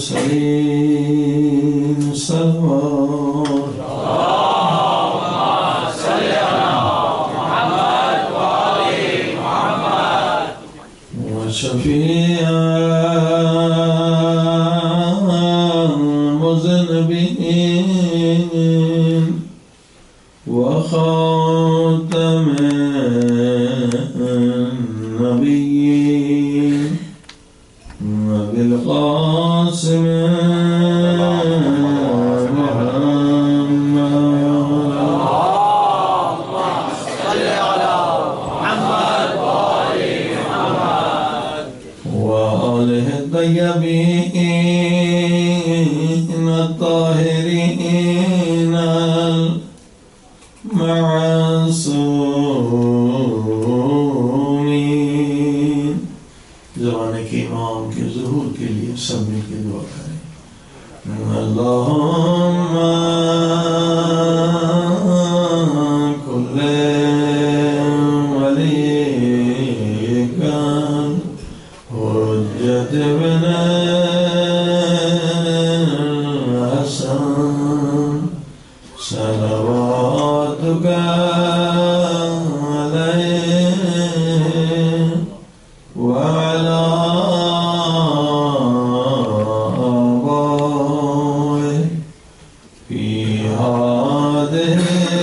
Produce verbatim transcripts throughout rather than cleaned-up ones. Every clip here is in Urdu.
المرسلين صلوات اللهم صل على محمد وآل محمد وشفيع المذنبين وخاتم النبيين وبالقاسم الطيبين الطاهرين المعصومين. زمانے کے امام کے ظہور کے لیے سب مل کے دعا کریں. اللہم کل ولیک حجت بن حسن صلواتک علیہ وعلی آبائه فی هذه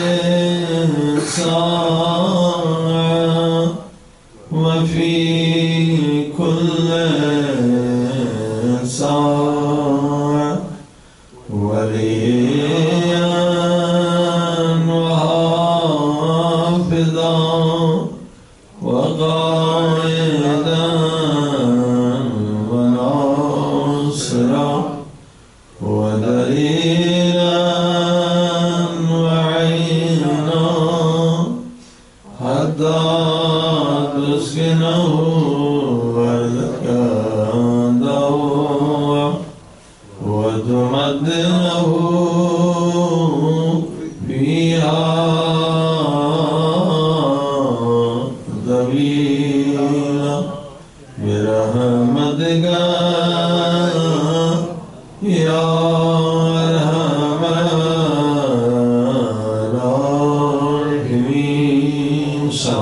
الساعة وفي كل ساعة وليا وحافظا وقائدا وناصرا ودليلا وعينا حتى تسكنه وتكاده وتمدنه فيها طويلا برحمتك يا أرحم الراحمين.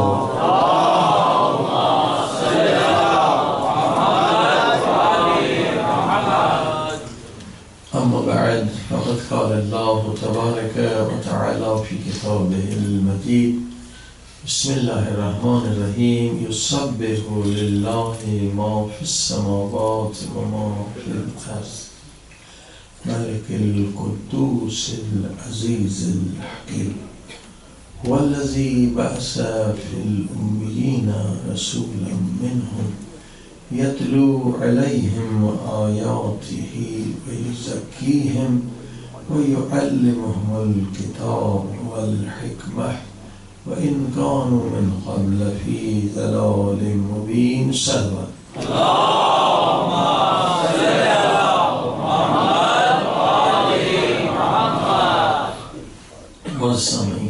أما بعد فقد قال الله تبارك وتعالى في كتابه المجيد بسم الله الرحمن الرحيم يسبح لله ما في السماوات وما في الأرض ملك القدوس العزيز الحكيم هو الذي بعث في الأميين رسولا منهم يتلو عليهم آياته ويزكيهم ويعلمهم الكتاب والحكمة وإن كانوا من قبل في ضلال مبين. سلوى اللهم صل على محمد وآل محمد. والسامعين،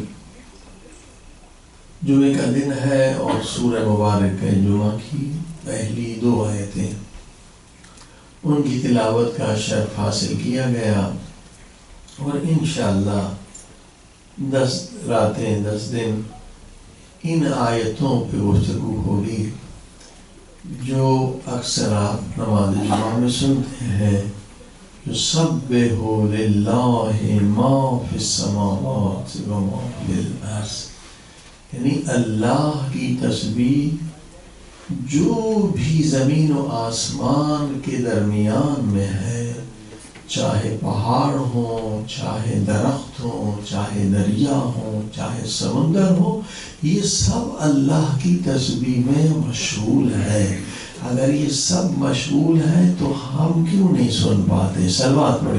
جمعہ کا دن ہے اور سورہ مبارک ہے جمعہ کی پہلی دو آیتیں، ان کی تلاوت کا شرف حاصل کیا گیا اور انشاءاللہ دس راتیں دس دن ان آیتوں پہ گفتگو ہوگی جو اکثر آپ نماز جمعہ میں سنتے ہیں. یسبح للہ ما فی السماوات وما فی الارض، یعنی اللہ کی تسبیح جو بھی زمین و آسمان کے درمیان میں ہے، چاہے پہاڑ ہوں، چاہے درخت ہوں، چاہے دریا ہوں، چاہے سمندر ہو، یہ سب اللہ کی تسبیح میں مشغول ہے. اگر یہ سب مشغول ہے تو ہم کیوں نہیں سن پاتے؟ صلوات پڑھیں.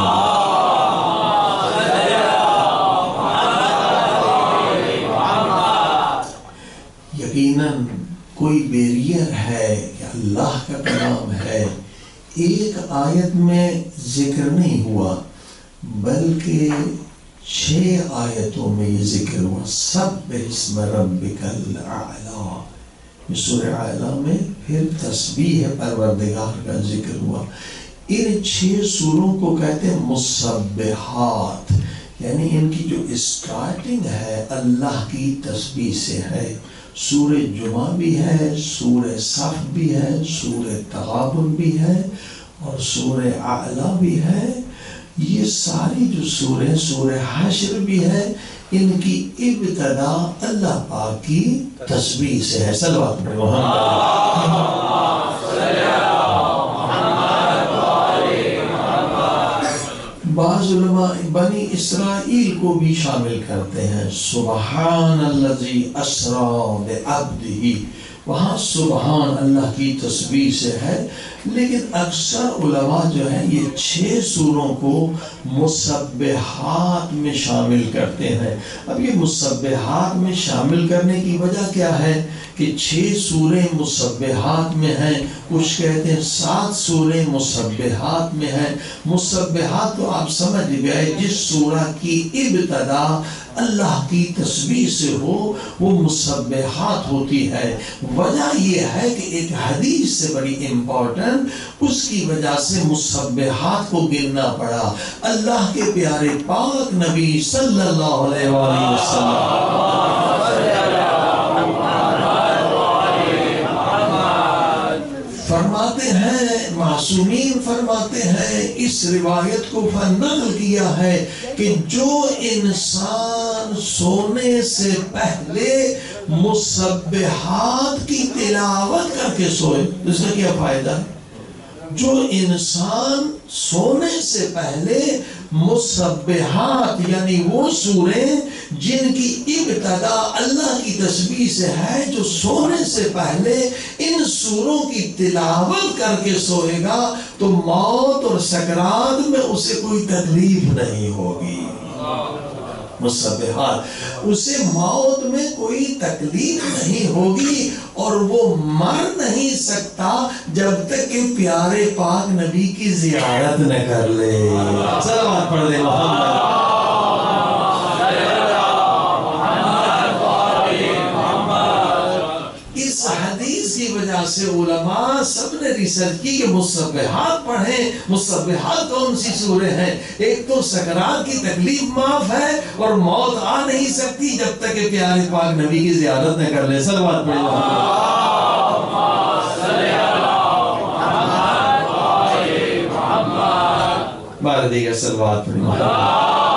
یقیناً کوئی بیریئر ہے کہ اللہ کا کلام ہے. ایک آیت میں ذکر نہیں ہوا بلکہ چھ آیتوں میں یہ ذکر ہوا. سبح اسم ربک الاعلی، سورہ اعلیٰ میں پھر تسبیح پروردگار کا ذکر ہوا. ان چھ سوروں کو کہتے ہیں مسبحات، یعنی ان کی جو اسٹارٹنگ ہے اللہ کی تسبیح سے ہے۔ سورہ جمعہ بھی ہے، سورہ صف بھی ہے، سورہ تغابن بھی ہے اور سورہ اعلیٰ بھی ہے۔ یہ ساری جو سورہ سورہ حشر بھی ہے، ان کی ابتدا اللہ پاک کی تسبیح سے ہے۔ صلوات پڑھیں محمد۔ بعض علماء بنی اسرائیل کو بھی شامل کرتے ہیں، سبحان الذی اسری بعبدہ، وہاں سبحان اللہ کی تسبیح سے ہے، لیکن اکثر علماء جو ہیں یہ چھ سوروں کو مسبحات میں شامل کرتے ہیں۔ اب یہ مسبحات میں شامل کرنے کی وجہ کیا ہے کہ چھ سورے مسبحات میں ہیں، کچھ کہتے ہیں سات سورے مسبحات میں ہیں۔ مسبحات تو آپ سمجھ گئے، جس سورہ کی ابتدا اللہ کی تسبیح سے ہو وہ مسبحات ہوتی ہے۔ وجہ یہ ہے کہ ایک حدیث سے بڑی امپورٹنٹ، اس کی وجہ سے مسبحات کو گننا پڑا۔ اللہ کے پیارے پاک نبی صلی اللہ علیہ وآلہ وسلم فرماتے ہیں، معصومین فرماتے ہیں، اس روایت کو نقل کیا ہے کہ جو انسان سونے سے پہلے مسبحات کی تلاوت کر کے سوئے، اس کا کیا فائدہ ہے؟ جو انسان سونے سے پہلے مسبحات یعنی وہ سوریں جن کی ابتدا اللہ کی تسبیح سے ہے، جو سونے سے پہلے ان سوروں کی تلاوت کر کے سوئے گا تو موت اور سکرات میں اسے کوئی تکلیف نہیں ہوگی۔ مسبحات، اسے موت میں کوئی تکلیف نہیں ہوگی اور وہ مر نہیں سکتا جب تک کہ پیارے پاک نبی کی زیارت نہ کر لے۔ صلوات پڑھ لے محمد۔ اس حدیث کی وجہ سے علماء سب نے ریسرچ کی کہ مسبحات پڑھیں۔ مسبحات کون سی سورے ہیں؟ ایک تو سکرات کی تکلیف معاف ہے اور موت آ نہیں سکتی جب تک کہ پیارے پاک نبی کی زیارت نہ کر لے۔ صلوات پڑھیں بار دیگر صلوات پڑھیں محمد۔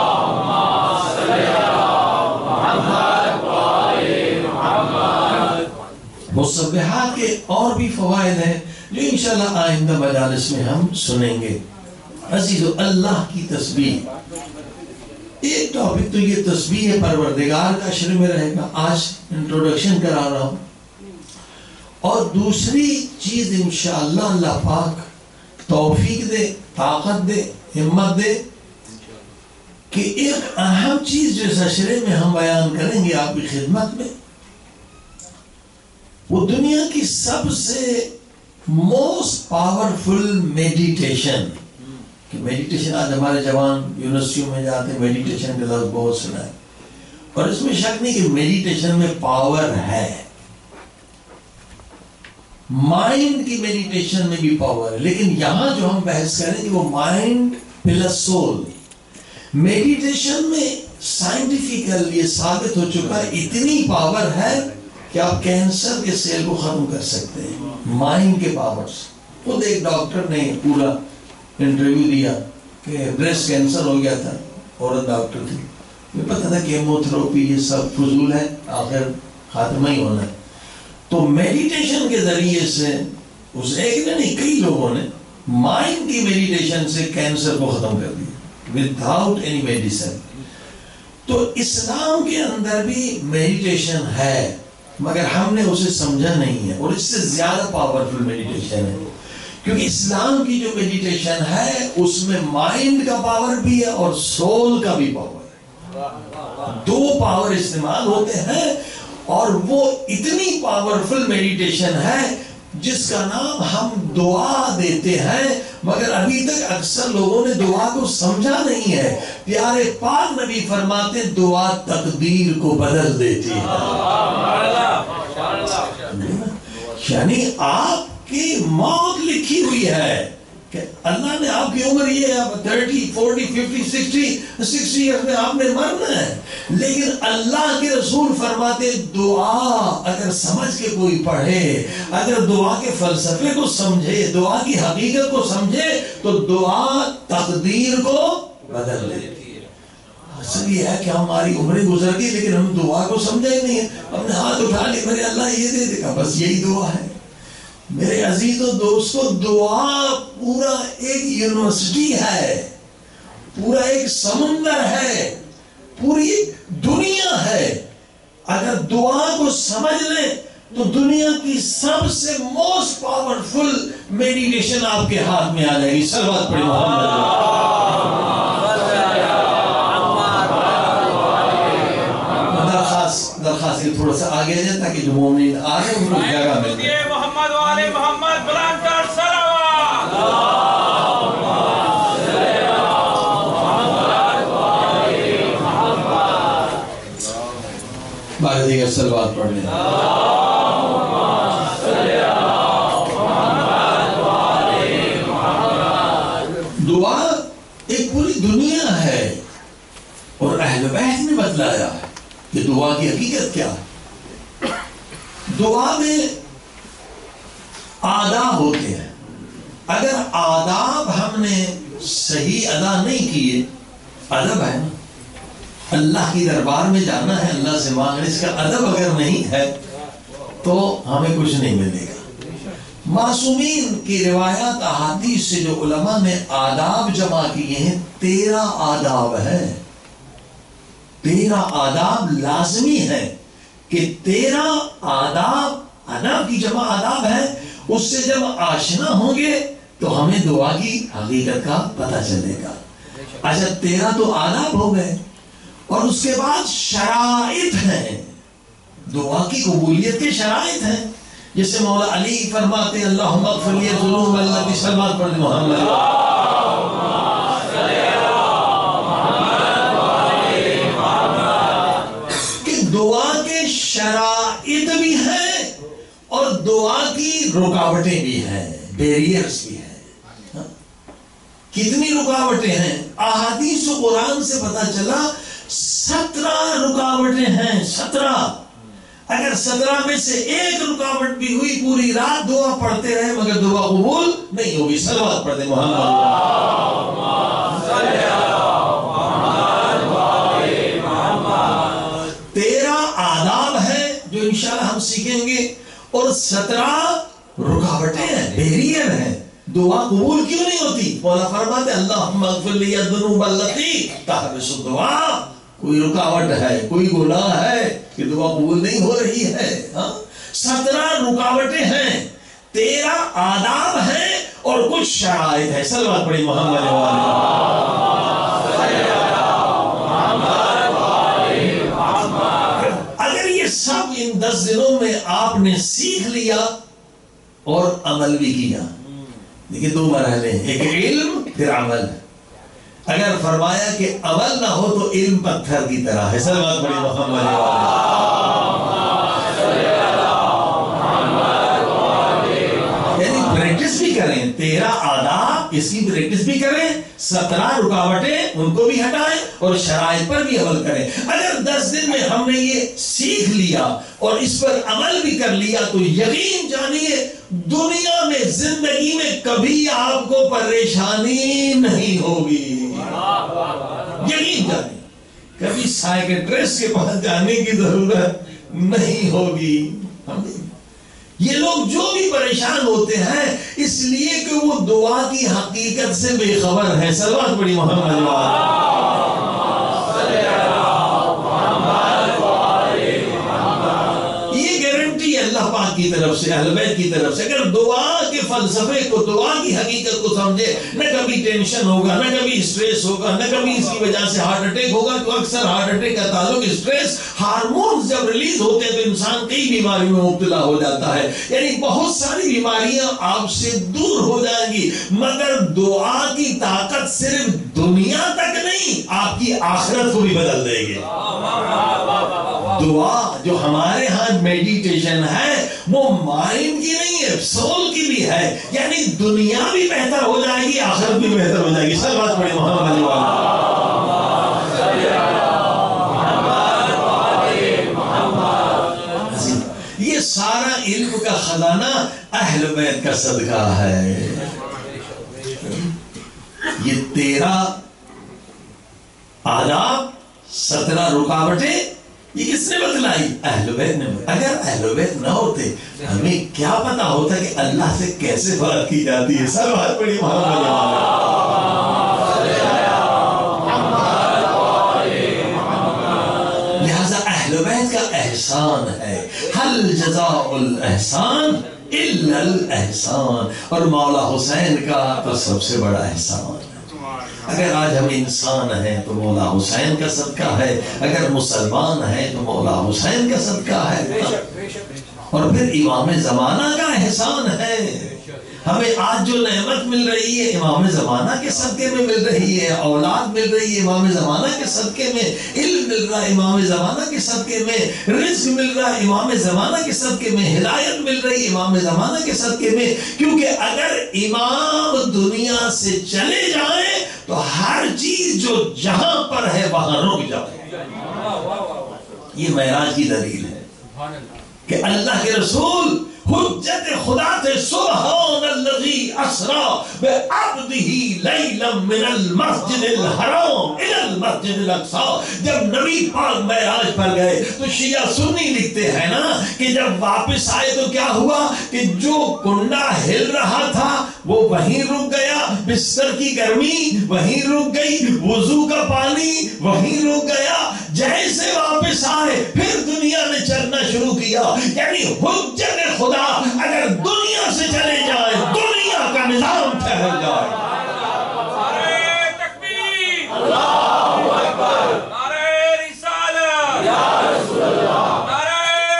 مسبحات کے اور بھی فوائد ہیں جو انشاءاللہ آئندہ مجالس میں ہم سنیں گے۔ عزیزو، اللہ کی تسبیح، ایک ٹاپک تو یہ تسبیح پروردگار کا شروع میں رہے گا، آج انٹروڈکشن کرا رہا ہوں، اور دوسری چیز انشاءاللہ اللہ پاک توفیق دے، طاقت دے، ہمت دے کہ ایک اہم چیز جو سشرے میں ہم بیان کریں گے آپ کی خدمت میں، وہ دنیا کی سب سے موسٹ پاورفل میڈیٹیشن، کہ میڈیٹیشن آج ہمارے جوان یونیورسٹیوں میں جاتے ہیں، میڈیٹیشن کا لفظ بہت سنا ہے، اور اس میں شک نہیں کہ میڈیٹیشن میں پاور ہے، مائنڈ کی میڈیٹیشن میں بھی پاور ہے، لیکن یہاں جو ہم بحث کریں گے وہ مائنڈ پلس سول۔ میڈیٹیشن میں سائنٹیفیکل یہ ثابت ہو چکا ہے اتنی پاور ہے کہ آپ کینسر کے سیل کو ختم کر سکتے ہیں مائنڈ کے پاور سے۔ خود ایک ڈاکٹر نے پورا انٹرویو دیا کہ بریسٹ کینسر ہو گیا تھا، عورت ڈاکٹر تھی، مجھے پتا تھا کیموتھراپی یہ سب فضول ہے، آخر خاتمہ ہی ہونا ہے۔ تو میڈیٹیشن کے ذریعے سے اس ایک نے نہیں کئی لوگوں نے مائنڈ کی میڈیٹیشن سے کینسر کو ختم کر دیا وداؤٹ اینی میڈیسن۔ تو اسلام کے اندر بھی میڈیٹیشن ہے مگر ہم نے اسے سمجھا نہیں ہے، اور اس سے زیادہ پاورفل میڈیٹیشن ہے، کیونکہ اسلام کی جو میڈیٹیشن ہے اس میں مائنڈ کا پاور بھی ہے اور سول کا بھی پاور ہے، دو پاور استعمال ہوتے ہیں، اور وہ اتنی پاورفل میڈیٹیشن ہے جس کا نام ہم دعا دیتے ہیں، مگر ابھی تک اکثر لوگوں نے دعا کو سمجھا نہیں ہے۔ پیارے پاک نبی فرماتے دعا تقدیر کو بدل دیتی ہے، یعنی آپ کی موت لکھی ہوئی ہے کہ اللہ نے آپ کی عمر یہ ہے، آپ thirty forty fifty sixty sixty year میں آپ نے مرنا ہے، لیکن اللہ کے رسول فرماتے دعا اگر سمجھ کے کوئی پڑھے، اگر دعا کے فلسفے کو سمجھے، دعا کی حقیقت کو سمجھے، تو دعا تقدیر کو بدل لیتی ہے۔ اصل یہ ہے کہ ہماری عمریں گزر گئی لیکن ہم دعا کو سمجھا ہی نہیں ہے، ہم نے ہاتھ اٹھا لیا میرے اللہ یہ دے دے گا، بس یہی دعا ہے۔ میرے عزیز و دوستو، دعا پورا ایک یونیورسٹی ہے، پورا ایک سمندر ہے، پوری ایک دنیا ہے۔ اگر دعا کو سمجھ لیں تو دنیا کی سب سے موسٹ پاورفل میڈیٹیشن آپ کے ہاتھ میں آ جائے گی۔ صلوات پڑھیں محمد۔ درخواست درخواست کے تھوڑا سا آگے جائیں تاکہ جو مومنین آ رہے ہیں ان کو جگہ مل جائے۔ محمد والے محمد بلندر صلوات۔ بارے دیگر صلوات پڑھ لیں۔ دعا ایک پوری دنیا ہے، اور اہل بیت نے بتلایا ہے کہ دعا کی حقیقت کیا ہے۔ دعا میں آداب ہوتے ہیں، اگر آداب ہم نے صحیح ادا نہیں کیے، ادب ہے نا، اللہ کی دربار میں جانا ہے، اللہ سے مانگنے، اس کا ادب اگر نہیں ہے تو ہمیں کچھ نہیں ملے گا۔ معصومین کی روایات احادیث سے جو علماء نے آداب جمع کیے ہیں، تیرہ آداب ہے، تیرہ آداب لازمی ہے کہ تیرہ آداب، آداب کی جمع آداب ہے، اس سے جب آشنا ہوں گے تو ہمیں دعا کی حقیقت کا پتہ چلے گا۔ اچھا تیرہ تو آداب ہو گئے، اور اس کے بعد شرائط ہیں، دعا کی قبولیت کے شرائط ہیں، جسے مولا علی فرماتے ہیں اللہم اغفر لی ذنوب التی، صلوات پڑھ محمد کہ دعا کے شرائط بھی ہیں اور دعا کی رکاوٹیں بھی ہیں، بیریئرز بھی ہیں۔ کتنی رکاوٹیں ہیں؟ احادیث و قرآن سے پتہ چلا سترہ رکاوٹیں ہیں، سترہ۔ اگر سترہ میں سے ایک رکاوٹ بھی ہوئی، پوری رات دعا پڑھتے رہے مگر دعا قبول نہیں ہوگی۔ صلوات پڑھ دیں محمد۔ تیرہ آداب ہیں جو انشاءاللہ ہم سیکھیں گے، اور سترہ رکاوٹیں ہیں، بیریئر ہیں۔ دعا قبول کیوں نہیں ہوتی؟ مولا فرماتے اللہم اغفر لی الذنوب التی تحبس الدعاء، کوئی رکاوٹ ہے، کوئی گناہ ہے کہ دعا قبول نہیں ہو رہی ہے۔ سترہ رکاوٹیں ہیں، تیرہ آداب ہیں، اور کچھ شرائط ہے۔ صلوات پڑھی محمد والے۔ اگر یہ سب ان دس دنوں میں آپ نے سیکھ لیا اور عمل بھی کیا، دیکھیں دو مرحلے ہیں، ایک علم پھر عمل۔ اگر فرمایا کہ عمل نہ ہو تو علم پتھر کی طرح ہے۔ صلوات پڑھی محمد یعنی پریکٹس بھی کریں، تیرہ آداب اس کی پریکٹس بھی کریں، سترہ رکاوٹیں ان کو بھی ہٹائیں، اور شرائط پر بھی عمل کریں۔ اگر دس دن میں ہم نے یہ سیکھ لیا اور اس پر عمل بھی کر لیا تو یقین جانیے دنیا میں، زندگی میں کبھی آپ کو پریشانی نہیں ہوگی۔ یقین جانیے کبھی سائیکٹرسٹ کے پاس جانے کی ضرورت نہیں ہوگی۔ یہ لوگ جو بھی پریشان ہوتے ہیں اس لیے کہ وہ دعا کی حقیقت سے بے خبر ہے۔ صلوات پڑھی محمد اللہ پاک کی طرف سے، اہل بیت کی طرف سے۔ اگر دعا کے فلسفے کو، دعا کی حقیقت کو سمجھے، نہ کبھی ٹینشن ہوگا، نہ کبھی اسٹریس ہوگا، نہ کبھی اس کی وجہ سے ہارٹ اٹیک ہوگا، تو اکثر ہارٹ اٹیک کا تعلق اسٹریس ہارمونز جب ریلیز ہوتے ہیں تو انسان کئی بیماریوں میں مبتلا ہو جاتا ہے۔ یعنی بہت ساری بیماریاں آپ سے دور ہو جائیں گی، مگر دعا کی طاقت صرف دنیا تک نہیں، آپ کی آخرت کو بھی بدل دے گی۔ دعا جو ہمارے ہاں میڈیٹیشن ہے وہ مائنڈ کی نہیں یہ سول کی بھی ہے، یعنی دنیا بھی بہتر ہو جائے گی، آخرت بھی بہتر ہو جائے گی. سب بات پڑی محمد علی والا. یہ سارا علم کا خزانہ اہل بیت کا صدقہ ہے. یہ تیرہ آداب، سترہ رکاوٹیں، یہ کس نے بتلائی؟ اہل بیت نے. اگر اہل بیت نہ ہوتے ہمیں کیا پتا ہوتا کہ اللہ سے کیسے بات کی جاتی ہے. سب بات پڑی محمد. لہذا اہل بیت کا احسان ہے. حل جزاء الاحسان الا الاحسان. اور مولا حسین کا تو سب سے بڑا احسان ہے. اگر آج ہم انسان ہیں تو مولا حسین کا صدقہ ہے، اگر مسلمان ہیں تو مولا حسین کا صدقہ ہے، اور پھر امام زمانہ کا احسان ہے. ہمیں آج جو نعمت مل رہی ہے امام زمانہ کے صدقے میں مل رہی ہے. اولاد مل رہی ہے امام زمانہ کے صدقے میں، علم مل رہا ہے امام زمانہ کے صدقے میں، رزق مل رہا ہے امام زمانہ کے صدقے میں، ہدایت مل رہی ہے امام زمانہ کے صدقے میں. کیونکہ اگر امام دنیا سے چلے جائیں تو ہر چیز جو جہاں پر ہے وہاں رک جائے. یہ معراج کی دلیل ہے کہ اللہ کے رسول حجت خدا تھے. سبحان الذی اسری بعبدہ لیلا من المسجد الحرام الی المسجد الاقصی. جب نبی پاک معراج پر گئے تو شیعہ سنی لکھتے ہیں نا کہ جب واپس آئے تو کیا ہوا کہ جو کنڈا ہل رہا تھا وہ وہیں رک گیا، بستر کی گرمی وہیں رک گئی، وضو کا پانی وہیں رک گیا. جیسے واپس آئے پھر دنیا نے چلنا شروع کیا. یعنی حجت خدا اگر دنیا سے چلے جائے دنیا کا نظام ٹھہر جائے. نعرہ تکبیر، اللہ اکبر، نعرہ رسالت، یا رسول اللہ، نعرہ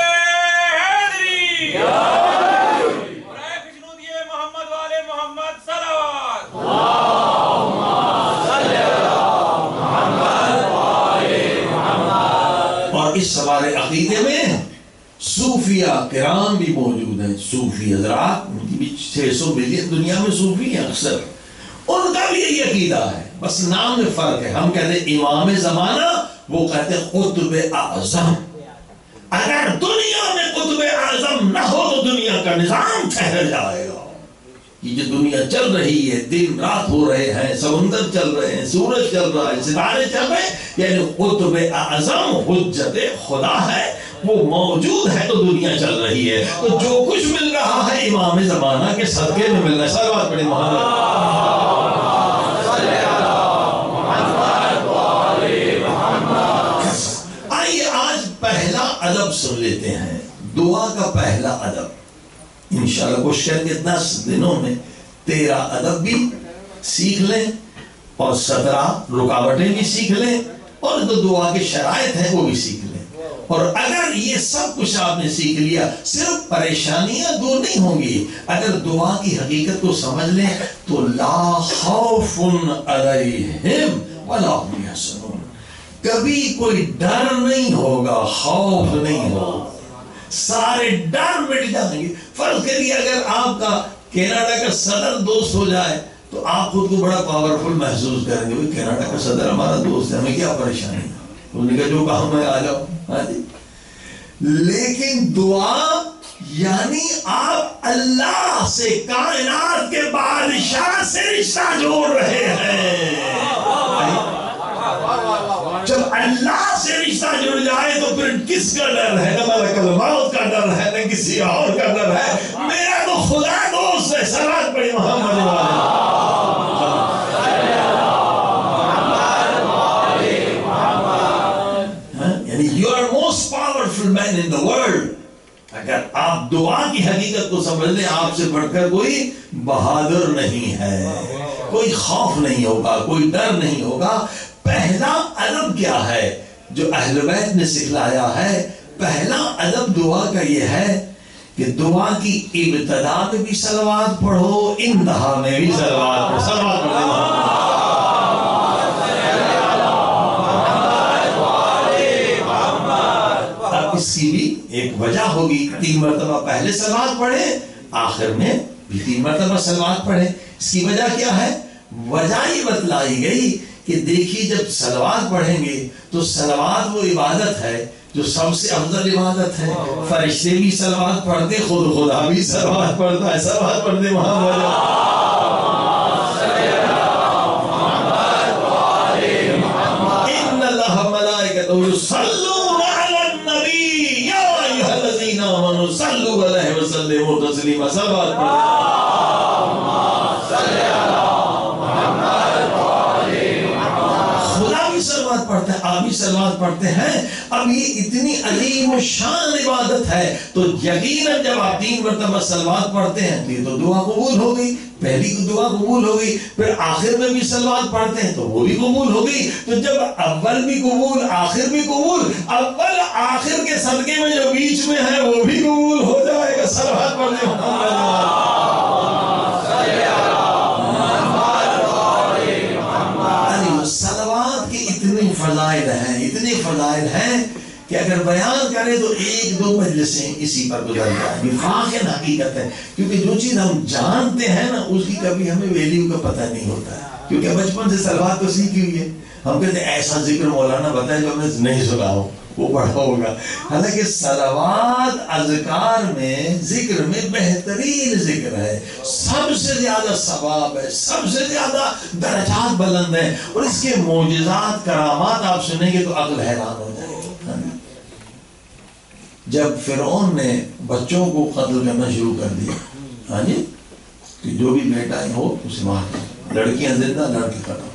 حیدری، یا حیدری، نعرہ خشنودیہ محمد والے محمد صلوات. اللہم صلی علی محمد والے محمد. اور اس سوال عقیدے میں صوفیہ کرام بھی موجود ہیں. صوفی حضرات، ان کی بھی چھ سو ملین دنیا میں صوفی ہیں اکثر، ان کا بھی یہی عقیدہ ہے، بس نام میں فرق ہے. ہم کہتے ہیں امام زمانہ، وہ کہتے ہیں قطب اعظم. اگر دنیا میں قطب اعظم نہ ہو تو دنیا کا نظام ٹھہر جائے گا. یہ جو دنیا چل رہی ہے، دن رات ہو رہے ہیں، سمندر چل رہے ہیں، سورج چل رہا ہے، ستارے چل رہے ہیں، یعنی قطب اعظم حجت خدا ہے، وہ موجود ہے تو دنیا چل رہی ہے. تو جو کچھ مل رہا ہے امام زمانہ کے صدقے میں مل رہا ہے. سر بات پڑی محمد. آئیے آج پہلا ادب سن لیتے ہیں، دعا کا پہلا ادب. انشاءاللہ کوشش کریں گے دس دنوں میں تیرہ ادب بھی سیکھ لیں اور سترہ رکاوٹیں بھی سیکھ لیں اور جو دعا کے شرائط ہیں وہ بھی سیکھ لیں. اور اگر یہ سب کچھ آپ نے سیکھ لیا صرف پریشانیاں دور نہیں ہوں گی. اگر دعا کی حقیقت کو سمجھ لیں تو لا خوف علیہم ولا هم یحزنون. کبھی کوئی ڈر نہیں ہوگا، خوف نہیں ہوگا، سارے ڈر مٹ جائیں گے. فرض کریے اگر آپ کا کینیڈا کا صدر دوست ہو جائے تو آپ خود کو بڑا پاورفل محسوس کریں گے. کینیڈا کا صدر ہمارا دوست ہے، ہمیں کیا پریشانی ہے، انہوں نے کہا جو کہا میں آ جاؤ. ہاں جی. لیکن دعا یعنی آپ اللہ سے، کائنات کے بادشاہ سے رشتہ جوڑ رہے ہیں. جب اللہ سے رشتہ جڑ جائے تو پھر کس کا ڈر ہے؟ نہ ملک الموت کا ڈر ہے، نہ کسی اور کا ڈر ہے. میرا تو خدا دوست ہے. صلوات پڑھی محمد والے. You are most powerful man in the world. اگر آپ دعا کی حقیقت کو سمجھ لیں آپ سے بڑھ کر کوئی بہادر نہیں ہے، کوئی خوف نہیں ہوگا، کوئی ڈر نہیں ہوگا. پہلا ادب کیا ہے جو اہل بیت نے سکھلایا ہے؟ پہلا ادب دعا کا یہ ہے کہ دعا کی ابتدا میں بھی صلوات پڑھو، انتہا میں بھی صلوات پڑھو. صلوات پڑھو. اس کی بھی ایک وجہ ہوگی. تین مرتبہ پہلے صلوات پڑھیں آخر میں بھی تین مرتبہ صلوات پڑھیں. اس کی وجہ کیا ہے؟ وجہ یہ بتلائی گئی کہ دیکھیے جب صلوات پڑھیں گے تو صلوات وہ عبادت ہے جو سب سے افضل عبادت ہے. فرشتے بھی صلوات پڑھتے، خود خدا بھی صلوات پڑھتا ہے. صلوات پڑھتے محمد يصلون على النبي يا ايها الذين امنوا صلوا عليه وسلموا تسليما. صلوات صلوات پڑھتے ہیں، آپ بھی صلوات پڑھتے ہیں. اب یہ اتنی عظیم و شان عبادت ہے تو یقیناً جب آپ تین مرتبہ صلوات پڑھتے ہیں تو یہ تو دعا قبول ہو گئی. پہلی دعا قبول ہو گئی، پھر آخر میں بھی صلوات پڑھتے ہیں تو وہ بھی قبول ہو گئی. تو جب اول بھی قبول آخر بھی قبول، اول آخر کے صدقے میں جو بیچ میں ہے وہ بھی قبول ہو جائے گا. صلوات پڑھنے صلوات کی اتنی فضائل ہیں، اتنے فضائل ہیں کہ اگر بیان کریں تو ایک دو مجلسیں اسی پر گزر جائیں گی. واقعی حقیقت ہے، کیونکہ جو چیز ہم جانتے ہیں نا اس کی کبھی ہمیں ویلیو کا پتہ نہیں ہوتا ہے. کیونکہ بچپن سے صلوات تو سیکھی ہوئی ہے. ہم کہتے ہیں ایسا ذکر مولانا بتائیں جو ہم نے نہیں سنا ہو، وہ پڑھا ہوگا. حالانکہ صلوات اذکار میں ذکر میں بہترین ذکر ہے، سب سے زیادہ ثواب ہے، سب سے زیادہ درجات بلند ہیں. اور اس کے معجزات کرامات آپ سنیں گے تو عقل حیران ہو جائے گی. جب فرعون نے بچوں کو قتل کرنا شروع کر دیا، ہاں جی، کہ جو بھی بیٹا ہو اسے مار دو، لڑکیاں زندہ لڑکے ختم.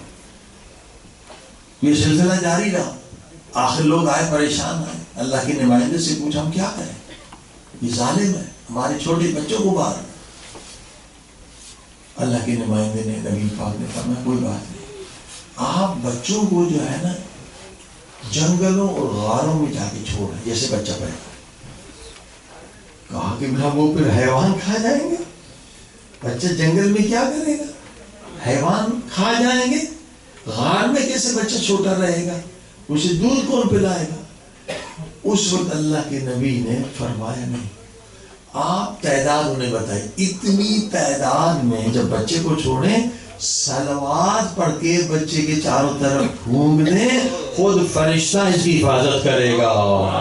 یہ سلسلہ جاری رہا. آخر لوگ آئے پریشان آئے، اللہ کے نمائندے سے پوچھا ہم کیا کریں، یہ ظالم ہے، ہمارے چھوٹے بچوں کو مار. اللہ کے نمائندے نے نبی پاک نے فرمایا کوئی بات نہیں، آپ بچوں کو جو ہے نا جنگلوں اور غاروں میں جا کے چھوڑ رہے جیسے بچہ پیدا. کہا کہ وہ پھر حیوان کھا جائیں گے، بچہ جنگل میں کیا کرے گا، حیوان کھا جائیں گے، غار میں کیسے بچہ چھوٹا رہے گا، اسے دودھ کون پلائے گا. اس وقت اللہ کے نبی نے فرمایا نہیں، آپ تعداد انہیں بتائی، اتنی تعداد میں جب بچے کو چھوڑیں صلوات پڑھ کے بچے کے چاروں طرف گھوم دیں، خود فرشتہ اس کی حفاظت کرے گا.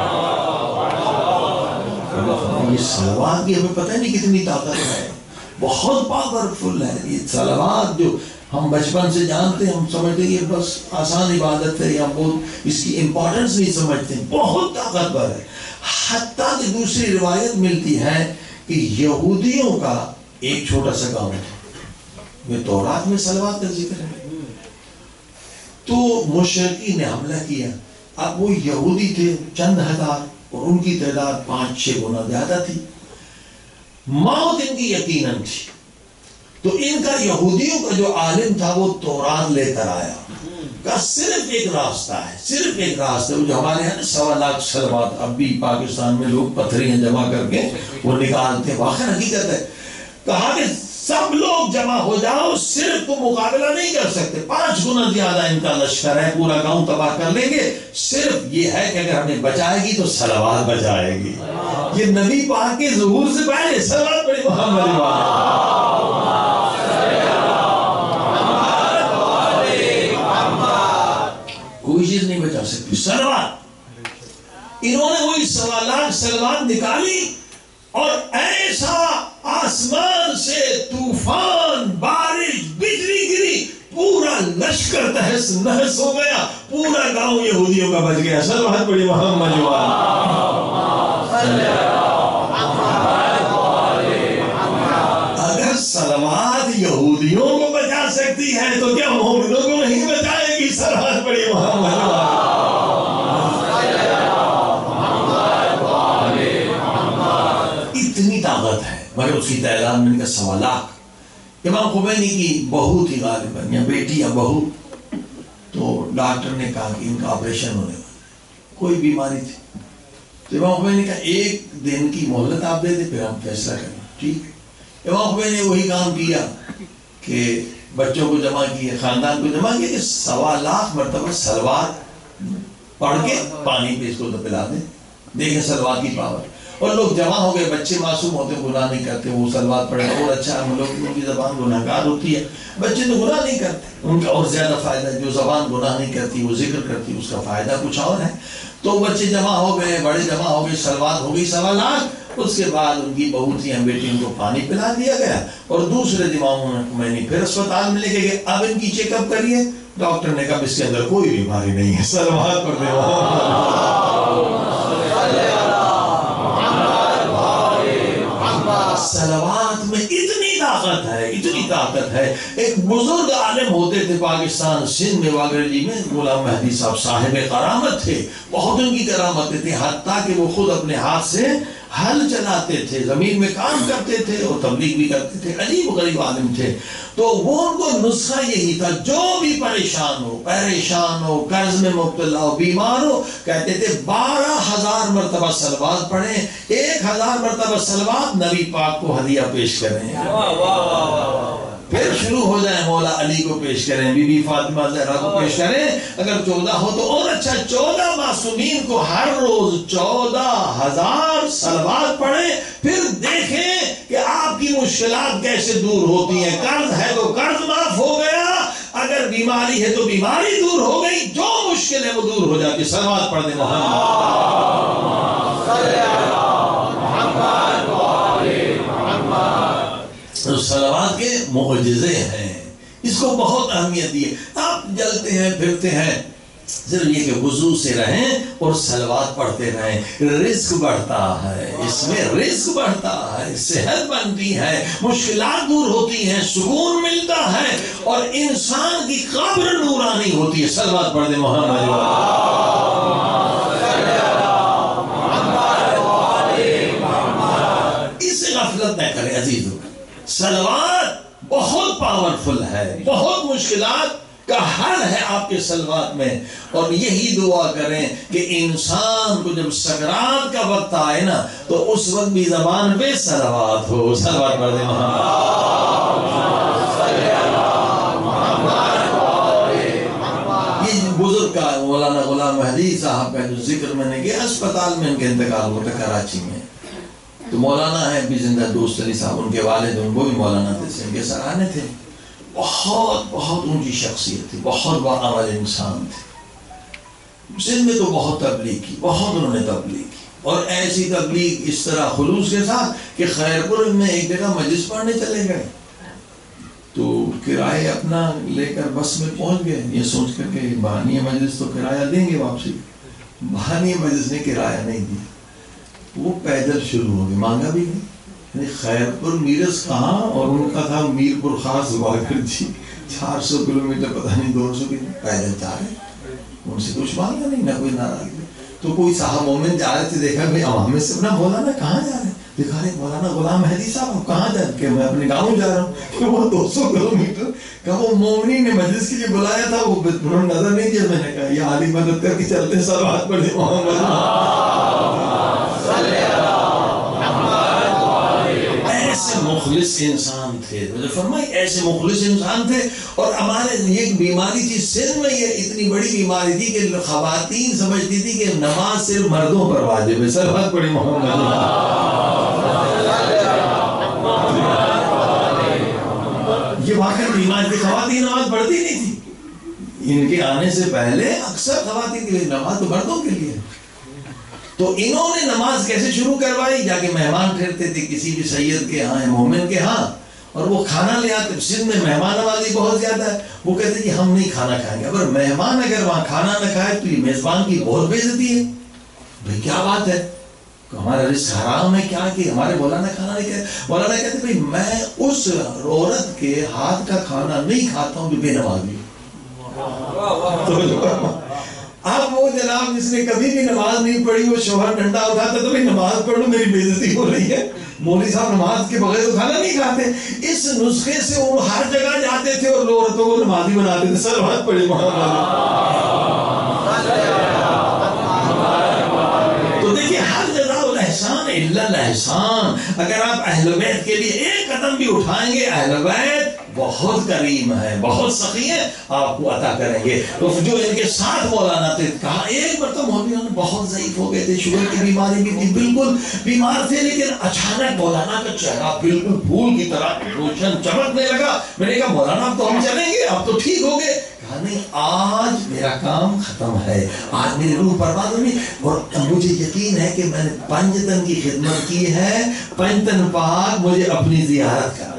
یہ صلوات کی ہمیں پتہ نہیں کتنی طاقت ہے، بہت پاورفل ہے. یہ صلوات جو ہم بچپن سے جانتے ہیں، ہم سمجھتے ہیں یہ بس آسان عبادت ہے، یا بہت اس کی امپورٹنس نہیں سمجھتے، بہت طاقتور ہے. حتیٰ کہ دوسری روایت ملتی ہے کہ یہودیوں کا ایک چھوٹا سا گاؤں تھا، یہ تورات میں صلوات کا ذکر ہے. تو مشرکین نے حملہ کیا. اب وہ یہودی تھے چند ہزار اور ان کی تعداد پانچ چھ گنا زیادہ تھی. موت ان کی یقیناً تھی. تو ان کا یہودیوں کا جو عالم تھا وہ تورات لے کر آیا، کا صرف ایک راستہ ہے، صرف ایک راستہ ہے جو ہمارے یہاں سوا لاکھ صلوات اب بھی پاکستان میں لوگ پتھریاں جمع کر کے وہ نکالتے ہیں. واقعی حقیقت ہے. کہا کہ سب لوگ جمع ہو جاؤ، صرف تو مقابلہ نہیں کر سکتے، پانچ گنا زیادہ ان کا لشکر ہے، پورا گاؤں تباہ کر لیں گے. صرف یہ ہے کہ اگر ہمیں بچائے گی تو صلوات بچائے گی. یہ نبی پاک کے ظہور سے پہلے صلوات پڑھی محمد کوئی چیز نہیں بچا سکتی. صلوات انہوں نے وہی سوا لاکھ صلوات نکالی اور ایسا آسمان سے طوفان، بارش، بجلی گری، پورا لشکر تہس نہس ہو گیا، پورا گاؤں یہودیوں کا بچ گیا. صلوات پڑھی محمد اگر صلوات یہودیوں کو بچا سکتی ہے تو کیا مومنوں کو نہیں بچائے گی. صلوات پڑھی محمد. اتنی طاقت ہے، مگر اس کی تعداد میں کا سوا لاکھ. امام خمینی کی بہو تھی غالباً، یا بیٹی یا بہو، تو ڈاکٹر نے کہا کہ ان کا آپریشن ہونے والا، کوئی بیماری تھی. تو امام خمینی کا ایک دن کی مہلت آپ دے دیں پھر ہم فیصلہ کریں. ٹھیک. امام خمینی نے وہی کام کیا کہ بچوں کو جمع کیے، خاندان کو جمع کیا کہ سوا لاکھ مرتبہ صلوات پڑھ کے پانی پہ اس کو پلا دیں. دیکھیں صلوات کی پاور. اور لوگ جمع ہو گئے، بچے معصوم ہوتے ہیں، گناہ نہیں کرتے، وہ صلوات پڑھے اور اچھا ہم لوگ ان کی زبان گناہگار ہوتی ہے، بچے تو گناہ نہیں کرتے، ان کا اور زیادہ فائدہ ہے، جو زبان گناہ نہیں کرتی وہ ذکر کرتی اس کا فائدہ کچھ اور ہے۔ تو بچے جمع ہو گئے، بڑے جمع ہو گئے، صلوات ہو گئی سوالات، اس کے بعد ان کی بہو تھی بیٹیوں کو پانی پلا دیا گیا، اور دوسرے دماغوں میں نے پھر اسپتال میں لے کے گئے، اب ان کی چیک اپ کریے، ڈاکٹر نے کہا اس کے اندر کوئی بیماری نہیں ہے، صلوات پڑھ دے۔ صلوات میں اتنی طاقت ہے، اتنی طاقت ہے۔ ایک بزرگ عالم ہوتے تھے پاکستان سندھ میں واگڑ جی میں، غلام مہدی صاحب صاحب کرامت تھے، بہت ان کی کرامتیں تھیں، حتیٰ کہ وہ خود اپنے ہاتھ سے ہل چلاتے تھے، زمین میں کام کرتے تھے اور تبلیغ بھی کرتے تھے، عجیب و غریب عالم تھے۔ تو وہ ان کو نسخہ یہی تھا، جو بھی پریشان ہو، پریشان ہو، قرض میں مبتلا ہو، بیمار ہو، کہتے تھے بارہ ہزار مرتبہ صلوات پڑھیں، ایک ہزار مرتبہ صلوات نبی پاک کو ہدیہ پیش کریں، پھر شروع ہو جائیں، مولا علی کو پیش کریں، بی بی فاطمہ زہرا کو پیش کریں، اگر چودہ ہو تو اور اچھا، چودہ معصومین کو ہر روز چودہ ہزار صلوات پڑھیں، پھر دیکھیں کہ آپ کی مشکلات کیسے دور ہوتی ہیں۔ قرض ہے تو قرض معاف ہو گیا، اگر بیماری ہے تو بیماری دور ہو گئی، جو مشکل ہے وہ دور ہو جاتی۔ صلوات پڑھ دیں تو صلوات کے معجزے ہیں، اس کو بہت اہمیت دی ہے۔ آپ جلتے ہیں پھرتے ہیں، صرف یہ کہ وضو سے رہیں اور صلوات پڑھتے رہیں، رزق بڑھتا ہے، اس میں رزق بڑھتا ہے، صحت بنتی ہے، مشکلات دور ہوتی ہیں، سکون ملتا ہے، اور انسان کی قبر نورانی ہوتی ہے۔ صلوات پڑھ دیں محمد۔ اس سے غفلت نہ کریں عزیزو، صلوات بہت پاورفل ہے، بہت مشکلات کا حل ہے آپ کے صلوات میں، اور یہی دعا کریں کہ انسان کو جب سکرات کا وقت آئے نا تو اس وقت بھی زبان پہ صلوات ہو۔ صلوات پڑھ دیں یہ بزرگ کا مولانا غلام مہدی صاحب کا جو ذکر میں نے کیا، اسپتال میں ان کے انتقال ہوتا کراچی میں، تو مولانا ہے بھی زندہ دوست علی صاحب، ان کے والد ان کو بھی مولانا تھے، ان کے سرانے تھے، بہت بہت اونچی شخصیت تھی، بہت باعمل انسان تھے، سندھ میں تو بہت تبلیغ کی، بہت انہوں نے تبلیغ کی، اور ایسی تبلیغ اس طرح خلوص کے ساتھ کہ خیرپور میں ایک جگہ مجلس پڑھنے چلے گئے، تو کرائے اپنا لے کر بس میں پہنچ گئے، یہ سوچ کر کہ بانی مجلس تو کرایہ دیں گے واپسی، بانی مجلس نے کرایہ نہیں دیا، وہ پیدل شروع ہو گئے، مانگا بھی نہیں، یعنی خیرپور میرس کہاں، اور ان کا تھا میرپور خاص واگڑ جی، چار سو کلو میٹر پتہ نہیں دو سو کلو پیدل جا رہے، ان سے کچھ مانگا نہیں، نہ کوئی ناراضگی۔ تو کوئی صاحب مومن جا رہے تھے، دیکھا میں عوام میں سے اپنا مولانا کہاں جا رہے ہیں، دکھا رہے مولانا غلام مہدی صاحب آپ کہاں جا رہے ہیں، کہ میں اپنے گاؤں جا رہا ہوں، کہ وہ دو سو کلو میٹر، کہ وہ مومنی نے مجلس کے لیے بلایا تھا، وہ انہوں نے نظر نہیں دیا، میں نے کہا یہ عالی مدد کر کے چلتے ہیں، صلوات پڑھیں محمد۔ ایسے مخلص انسان تھے، فرمائی ایسے مخلص انسان تھے، اور ہمارے یہ بیماری تھی سندھ میں، یہ اتنی بڑی بیماری تھی کہ خواتین سمجھتی تھی کہ نماز صرف مردوں پر واجب ہے۔ صلوات پڑھی محمد۔ یہ واقعی بیماری تھی، خواتین نماز پڑھتی نہیں تھی، ان کے آنے سے پہلے اکثر خواتین کے لیے نماز تو مردوں کے لیے، تو انہوں نے نماز کیسے شروع کروائی، جا کے مہمان ٹھہرتے تھے کسی بھی سید کے ہاں، مومن کے ہاں، اور وہ کھانا لے آتے، سندھ میں مہمان نوازی بہت زیادہ ہے، وہ کہتے کہ ہم نہیں کھانا کھائیں گے، اگر مہمان اگر وہاں کھانا نہ کھائے تو یہ میزبان کی بہت بے عزتی ہے، بھئی کیا بات ہے، ہمارا رزق حرام ہے کیا کہ ہمارے مولانا کھانا نہیں کھائے، مولانا کہتے بھئی میں اس عورت کے ہاتھ کا کھانا نہیں کھاتا ہوں جو بے نمازی ہے۔ اب وہ جناب جس نے کبھی بھی نماز نہیں پڑھی، وہ شوہر ڈنڈا اٹھاتا تو بھئی نماز پڑھ لو، میری بے عزتی ہو رہی ہے، مولوی صاحب نماز کے بغیر تو کھانا نہیں کھاتے، اس نسخے سے وہ ہر جگہ جاتے تھے اور لوگ عورتوں کو نمازی بناتے تھے۔ صلوات پڑھیں محمد۔ تو دیکھیں ہر جزاء الاحسان الا الاحسان، اگر آپ اہل بیت کے لیے ایک قدم بھی اٹھائیں گے، اہل بیت بہت کریم ہے، بہت سخی ہے، آپ کو عطا کریں گے. تو جو ان کے ساتھ مولانا تھے، کہا ایک مرتبہ مولانا بہت ضعیف ہو گئے تھے، شوگر کی بیماری بھی تھی، بالکل بیمار تھے، لیکن اچانک مولانا کا چہرہ بالکل پھول کی طرح روشن چمکنے لگا. میں نے کہا مولانا اب تو ہم چلیں گے، اب تو ٹھیک ہو گئے. کہا نہیں، آج میرا کام ختم ہے، آج میری روح پرواز ہوئی، اور مجھے یقین ہے کہ میں نے پنجتن کی خدمت کی ہے، پنجتن پاک مجھے اپنی زیارت کر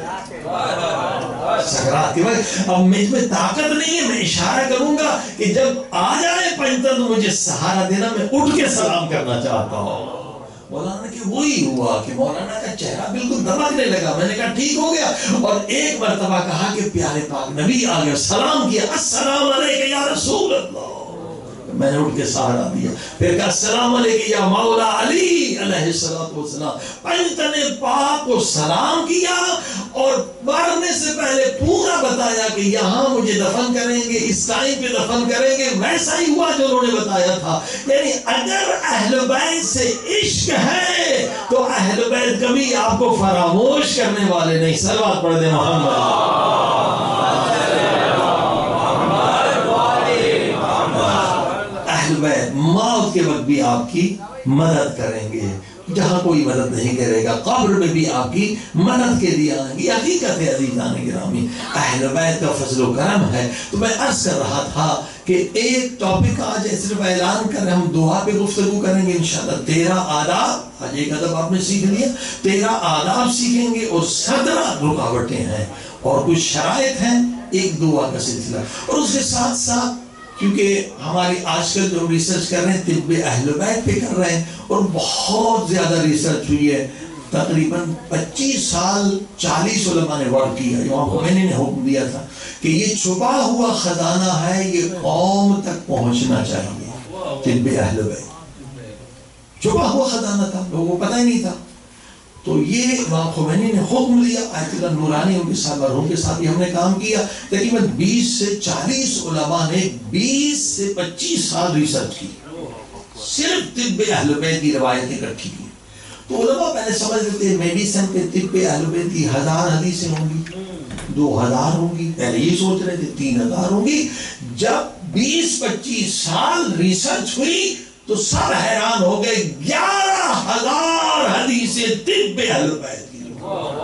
سکرات کے وقت. اب مجھ میں طاقت نہیں ہے، میں اشارہ کروں گا کہ جب آ جائے پنجتن تو مجھے سہارا دینا، میں اٹھ کے سلام کرنا چاہتا ہوں. مولانا کہ وہی ہوا کہ مولانا کا چہرہ بالکل دمکنے لگا. میں نے کہا ٹھیک ہو گیا، اور ایک مرتبہ کہا کہ پیارے پاک نبی آ گیا، سلام کیا، السلام علیکم یا رسول اللہ. میں نے اٹھ کے سہارا دیا. پھر کہا السلام علیکم یا مولا علی علیہ السلام. پنجتن پاک کو سلام کیا، اور مرنے سے پہلے پورا بتایا کہ یہاں مجھے دفن کریں گے، اس ٹائم پہ دفن کریں گے. ویسا ہی ہوا جو انہوں نے بتایا تھا. یعنی اگر اہل بیت سے عشق ہے تو اہل بیت کبھی آپ کو فراموش کرنے والے نہیں. صلوات پڑھ دیں محمد. موت کے وقت بھی آپ کی مدد کریں گے، جہاں کوئی مدد نہیں کرے گا، قبر میں بھی آپ کی مدد کے لیے آئیں گے. حقیقت ہے عزیزان گرامی، اہل بیت کا فضل و کرم ہے. تو میں عرض کر رہا تھا کہ ایک ٹاپک آج صرف اعلان کر رہے، ہم دعا پہ گفتگو کریں گے انشاءاللہ. تیرہ آداب، آج ایک ادب آپ نے سیکھ لیا، تیرہ آداب سیکھیں گے، اور سترہ رکاوٹیں ہیں اور کچھ شرائط ہیں. ایک دعا کا سلسلہ، اور اس کے ساتھ ساتھ کیونکہ ہماری آج کل جو ریسرچ کر رہے ہیں طب اہل بیت پہ کر رہے ہیں، اور بہت زیادہ ریسرچ ہوئی ہے. تقریباً پچیس سال چالیس علماء نے ورک کیا. امام خمینی نے حکم دیا تھا کہ یہ چھپا ہوا خزانہ ہے، یہ قوم تک پہنچنا چاہیے. طب اہل بیت چھپا ہوا خزانہ تھا، لوگوں کو پتہ ہی نہیں تھا. تو یہ امام خمینی نے حکم دیا. آیت اللہ نورانی ان کے ساتھ مرحوم کے ساتھ بھی ہم نے کام کیا. تقریباً بیس سے چالیس علماء نے بیس سے پچیس سال ریسرچ کی، صرف طب اہل بیت کی روایتیں اکٹھی کی. تو علماء پہلے سمجھ لیتے ہیں میڈیسن پہ طب اہل بیت کی ہزار حدیثیں ہوں گی، دو ہزار ہوں گی، پہلے یہ سوچ رہے تھے تین ہزار ہوں گی. جب بیس پچیس سال ریسرچ ہوئی تو سب حیران ہو گئے، گیارہ ہزار حدیثیں طب اہل بیت کی.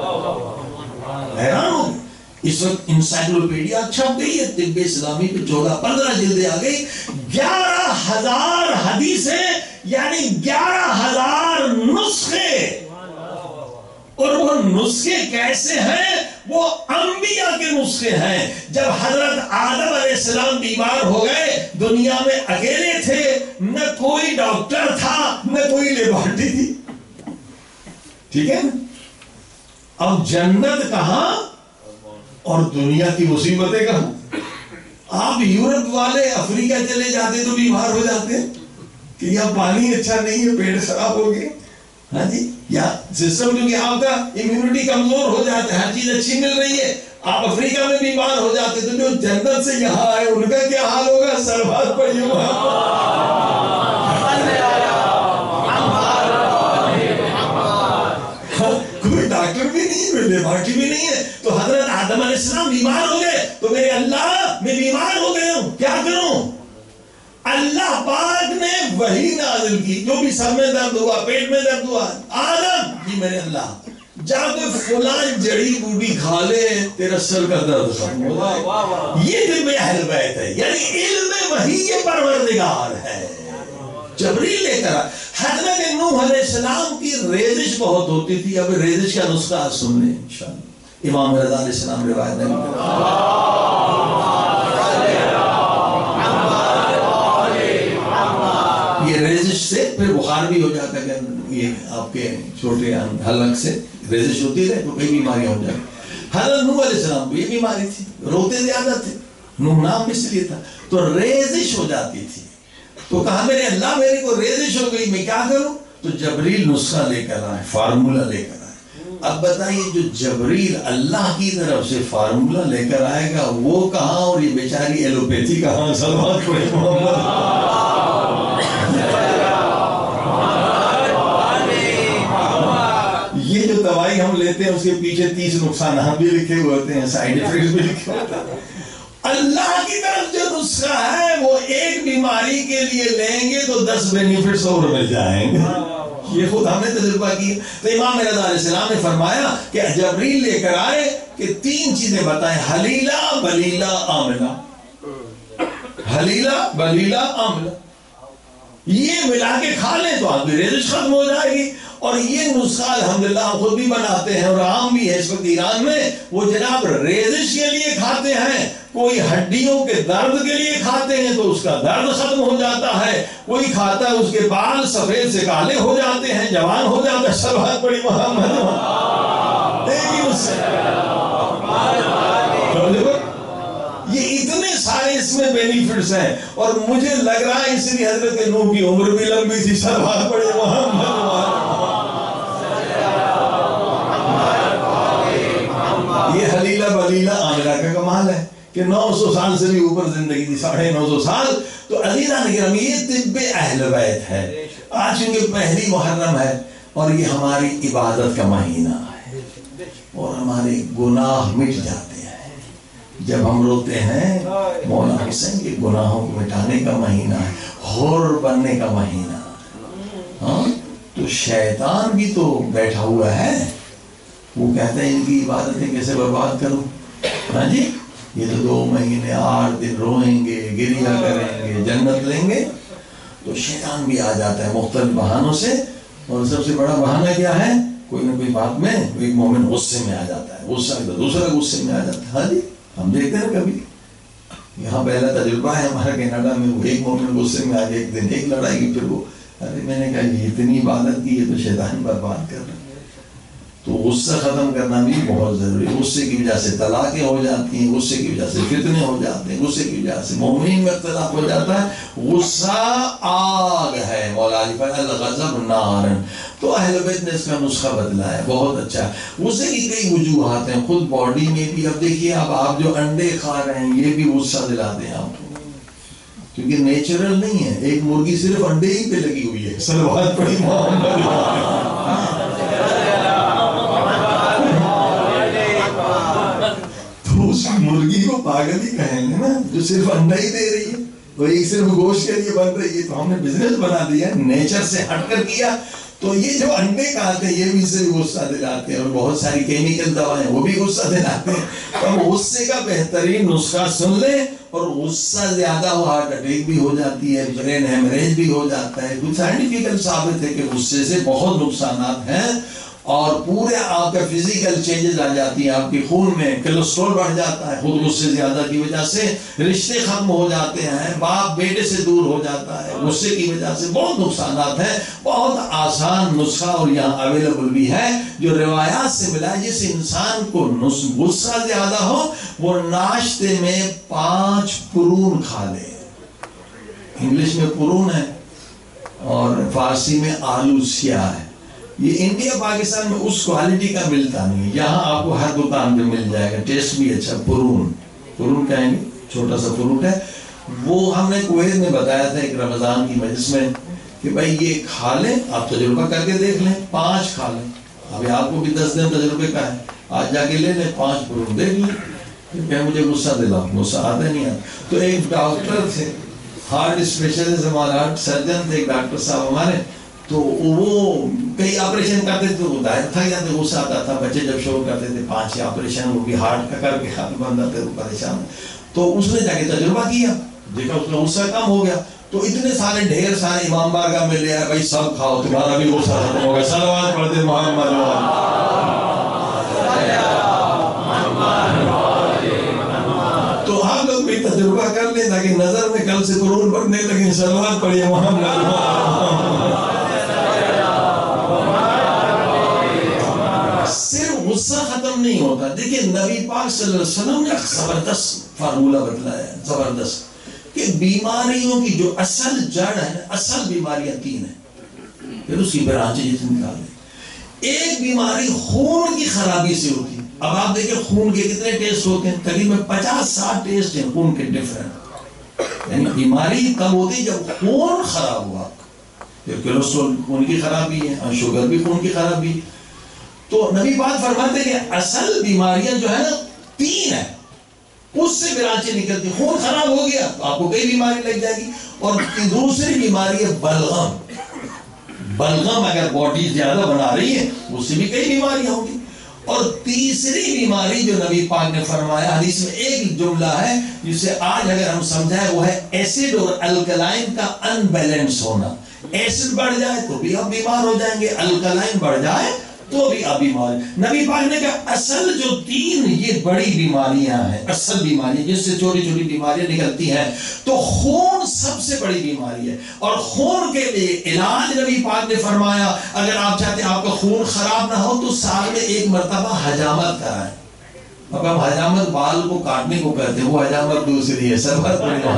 حیران ہو گئے. اس وقت انسائکلوپیڈیا چھپ گئی ہے طب اسلامی پہ، چودہ پندرہ جلدیں آ گئی. گیارہ ہزار حدیثیں یعنی گیارہ ہزار نسخے. اور وہ نسخے کیسے ہیں؟ وہ انبیاء کے نسخے ہیں. جب حضرت آدم علیہ السلام بیمار ہو گئے، دنیا میں اکیلے تھے، نہ کوئی ڈاکٹر تھا، نہ کوئی لیبارٹری تھی. ٹھیک ہے نا؟ اب جنت کہاں اور دنیا کی مصیبتیں کہاں. آپ یورپ والے افریقہ چلے جاتے تو بیمار ہو جاتے کہ یہاں پانی اچھا نہیں ہے، پیٹ خراب ہو گئے. ہاں جی، یا سسٹم کیونکہ آپ کا امیونٹی کمزور ہو جاتا ہے، ہر چیز اچھی مل رہی ہے، آپ افریقہ میں بیمار ہو جاتے. تو جو جنت سے یہاں آئے ان کا کیا حال ہوگا؟ سلوات پڑھیے. کوئی ڈاکٹر بھی نہیں، کوئی لیبارٹری بھی نہیں ہے. تو حضرت آدم علیہ السلام بیمار ہو گئے تو میرے اللہ میں بیمار ہو گیا ہوں، کیا کروں؟ اللہ پاک نے وحی نازل کی. جو بھی سر میں درد ہوا، پیٹ میں درد ہوا، آدم جی میرے اللہ جا کے فلان جڑی بوٹی کھا لے، تیرا سر کا درد ختم ہو جائے. یہ طب اہل بیت ہے، یعنی علم وحی یہ پروردگار ہے. جبریل لے کر حضرت نوح علیہ السلام کی ریزش بہت ہوتی تھی. اب ریزش کا نسخہ سن لیں انشاءاللہ. امام رضا علیہ السلام روایت نہیں یہ ریزش سے پھر بخار بھی ہو جاتا ہے. یہ آپ کے چھوٹے حلق سے ریزش ہوتی رہے تو کئی بیماریاں ہو جاتی. حضرت نوح علیہ السلام کو یہ بیماری تھی، روتے زیادہ تھے، نوح نام اس لیے تھا. تو ریزش ہو جاتی تھی. تو کہا میرے اللہ میرے کو ریزش ہو گئی، میں کیا کروں؟ تو جبریل نسخہ لے کر آئے، فارمولہ لے کر آئے. اب بتائیے جو جبریل اللہ کی طرف سے فارمولہ لے کر آئے گا وہ کہاں، اور یہ بیچاری ایلوپیتھی کہاں؟ سلوات پڑھیں محمد. یہ جو دوائی ہم لیتے ہیں اس کے پیچھے تیس نقصانات بھی لکھے ہوئے ہوتے ہیں، سائیڈ افیکٹس بھی لکھے ہوتے ہیں۔ اللہ کی طرف جو نسخہ ہے وہ ایک بیماری کے لیے لیں گے تو دس بینیفٹس اور مل جائیں گے، یہ خود ہم نے تجربہ کی۔ تو امام رضا علیہ السلام نے فرمایا کہ جبریل لے کر آئے کہ تین چیزیں بتائیں، حلیلہ بلیلہ آملہ، حلیلہ بلیلہ آملہ، یہ ملا کے کھا لیں تو آپ کی ریزش ختم ہو جائے گی۔ اور یہ نسخہ الحمدللہ ہم خود بھی بناتے ہیں اور عام بھی ہے اس وقت ایران میں، وہ جناب ریزش کے لیے کھاتے ہیں، کوئی ہڈیوں کے درد کے لیے کھاتے ہیں تو اس کا درد ختم ہو جاتا ہے، کوئی کھاتا ہے اس کے بال سفید سے کالے ہو جاتے ہیں، جوان ہو جاتا ہے۔ صلوات پڑھی محمد، دیکھیے اس سے یہ اتنے سارے اس میں بینیفٹس ہیں، اور مجھے لگ رہا ہے اس لیے حضرت نوح کی عمر بھی لمبی تھی۔ صلوات پڑھی محمد۔ یہ حلیلہ بلیلہ عاملہ کا کمال ہے کہ نو سو سال سے بھی اوپر زندگی تھی، ساڑھے نو سو سال۔ تو عزیزان کرام یہ طب اہل بیت ہے، آج چونکہ پہلی محرم ہے اور یہ ہماری عبادت کا مہینہ ہے اور ہمارے گناہ مٹ جاتے ہیں جب ہم روتے ہیں۔ مولا حسین کے گناہوں کو مٹانے کا مہینہ ہے، حور بننے کا مہینہ ہے۔ ہاں تو شیطان بھی تو بیٹھا ہوا ہے، وہ کہتے ہیں ان کی عبادتیں کیسے برباد کروں۔ ہاں جی یہ تو دو مہینے آٹھ دن روئیں گے، گریا کریں گے، جنت لیں گے۔ تو شیطان بھی آ جاتا ہے مختلف بہانوں سے، اور سب سے بڑا بہانہ کیا ہے؟ کوئی نہ کوئی بات میں ایک مومن غصے میں آ جاتا ہے، غصہ دوسرا غصے میں آ جاتا ہے۔ ہاں جی ہم دیکھتے ہیں کبھی، یہاں پہلا تجربہ ہے ہمارا کینیڈا میں، وہ ایک مومن غصے میں آ گیا، ایک دن ایک لڑائی کی، پھر وہ ارے میں نے کہا یہ اتنی عبادت کی، یہ تو شیطان برباد کر رہا ہے۔ تو غصہ ختم کرنا بھی بہت ضروری ہے۔ غصے کی وجہ سے طلاقیں ہو جاتی ہیں، غصے کی وجہ سے فتنے ہو جاتے ہیں، غصے کی وجہ سے مومنین میں اختلاف ہو جاتا ہے۔ غصہ آگ ہے، مولا علی فرماتے ہیں الغضب نار۔ تو اہل بیت نے اس کا نسخہ بدلا ہے، بہت اچھا ہے۔ غصے کی کئی وجوہات ہیں خود باڈی میں بھی۔ اب دیکھیے اب آپ جو انڈے کھا رہے ہیں یہ بھی غصہ دلاتے ہیں آپ کو، کیونکہ نیچرل نہیں ہے، ایک مرغی صرف انڈے ہی پہ لگی ہوئی ہے۔ صلوات پڑھی محمد۔ اس مرغی کو پاگل ہی کہیں گے نا جو صرف انڈا ہی دے رہی ہے، وہ ایک صرف گوشت کے لیے بن رہی ہے۔ تو ہم نے بزنس بنا دیا، نیچر سے ہٹ کر کیا۔ تو یہ جو انڈے کھاتے ہیں یہ بھی سے غصہ دلاتے ہیں، اور بہت ساری کیمیکل دوائیں وہ بھی غصہ دلاتے ہیں۔ تو ہم غصے کا بہترین نسخہ سن لیں، اور غصہ زیادہ ہو ہارٹ اٹیک بھی ہو جاتی ہے، برین ہیمریج بھی ہو جاتا ہے۔ کچھ سائنٹیفیکل ثابت ہے کہ غصے سے بہت نقصانات ہیں، اور پورے آپ کا فزیکل چینجز آ جاتی ہیں، آپ کے خون میں کولیسٹرول بڑھ جاتا ہے خود غصے زیادہ کی وجہ سے، رشتے ختم ہو جاتے ہیں، باپ بیٹے سے دور ہو جاتا ہے غصے کی وجہ سے، بہت نقصانات ہیں۔ بہت آسان نسخہ اور یہاں اویلیبل بھی ہے جو روایات سے ملا ہے۔ جس انسان کو غصہ زیادہ ہو وہ ناشتے میں پانچ پرون کھا لے، انگلش میں پرون ہے اور فارسی میں آلو سیاہ ہے۔ یہ انڈیا پاکستان میں اس کوالٹی کا ملتا نہیں ہے، یہاں آپ کو ہر دکان پہ مل جائے گا، ٹیسٹ بھی اچھا۔ پرون پرون کہیں گے، چھوٹا سا فروٹ ہے، وہ ہم نے کویت میں بتایا تھا ایک رمضان کی مجلس میں کہ بھائی یہ کھا لیں، آپ تجربہ کر کے دیکھ لیں، پانچ کھا لیں۔ ابھی آپ کو بھی دس دن تجربے کا ہے، آج جا کے لے لیں پانچ پرون، دیکھ لیں کہ مجھے غصہ دلاؤ، غصہ آتا نہیں آتا۔ تو ایک ڈاکٹر تھے، ہارٹ اسپیشلسٹ، ہمارے ہارٹ سرجن تھے ایک ڈاکٹر صاحب ہمارے، تو وہ کئی آپریشن کرتے تھے تو ظاہر تھک جاتے، غصہ آتا تھا۔ بچے جب شروع کرتے تھے پانچ چھ آپریشن، وہ بھی ہارٹ کا کر کے ہاتھ بند آتے تو پریشان۔ تو اس نے جا کے تجربہ کیا، دیکھا اس کا غصہ کم ہو گیا۔ تو اتنے سارے ڈھیر سارے امام بارگاہ میں لے آئے، بھائی سب کھاؤ تمہارا بھی غصہ ختم ہوگا۔ صلوات پڑھتے محمد۔ تو آپ لوگ بھی تجربہ کر لیں تاکہ نظر میں کل سے قرون بڑھنے لگے۔ صلوات پڑھیے محمد۔ صرف غصہ ختم نہیں ہوتا، دیکھیں نبی پاک صلی اللہ علیہ وسلم نے زبردست فارمولہ بتلایا ہے، زبردست، کہ بیماریوں کی جو اصل جڑ ہے، اصل بیماریاں تین ہیں، پھر اس کی برانچیں جتنی نکال دیں۔ ایک بیماری خون کی خرابی سے ہوتی ہے۔ اب آپ دیکھیں خون کے کتنے ٹیسٹ ہوتے ہیں، تقریباً پچاس ساٹھ ٹیسٹ ہیں خون کے ڈیفرنٹ۔ یعنی بیماری کب ہوتی جب خون خراب ہوا، پھر کولیسٹرول خون کی خرابی ہے، شوگر بھی خون کی خرابی ہے۔ تو نبی پاک فرماتے ہیں کہ اصل بیماریاں جو ہے نا تین ہیں، اس سے برانچیں نکلتی. خون خراب ہو گیا تو آپ کو کئی بیماری لگ جائے گی. اور دوسری بیماری ہے بلغم. بلغم اگر باڈی زیادہ بنا رہی ہے اس سے بھی کئی بیماریاں ہوں گی. اور تیسری بیماری جو نبی پاک نے فرمایا حدیث میں ایک جملہ ہے جسے آج اگر ہم سمجھائیں، وہ ہے ایسڈ اور الکلائن کا ان بیلنس ہونا. ایسڈ بڑھ جائے تو بھی آپ بیمار ہو جائیں گے، الکلائن بڑھ جائے تو بھی آپ بیمار. نبی پاک نے کہا اصل جو تین یہ بڑی بیماریاں ہیں، اصل بیماری جس سے چھوٹی چھوٹی بیماریاں نکلتی ہیں، تو خون سب سے بڑی بیماری ہے. اور خون کے لیے علاج نبی پاک نے فرمایا اگر آپ چاہتے ہیں آپ کا خون خراب نہ ہو تو سال میں ایک مرتبہ حجامت کرائیں. اب ہم حجامت بال کو کاٹنے کو کہتے ہیں، وہ حجامت دوسری ہے. سب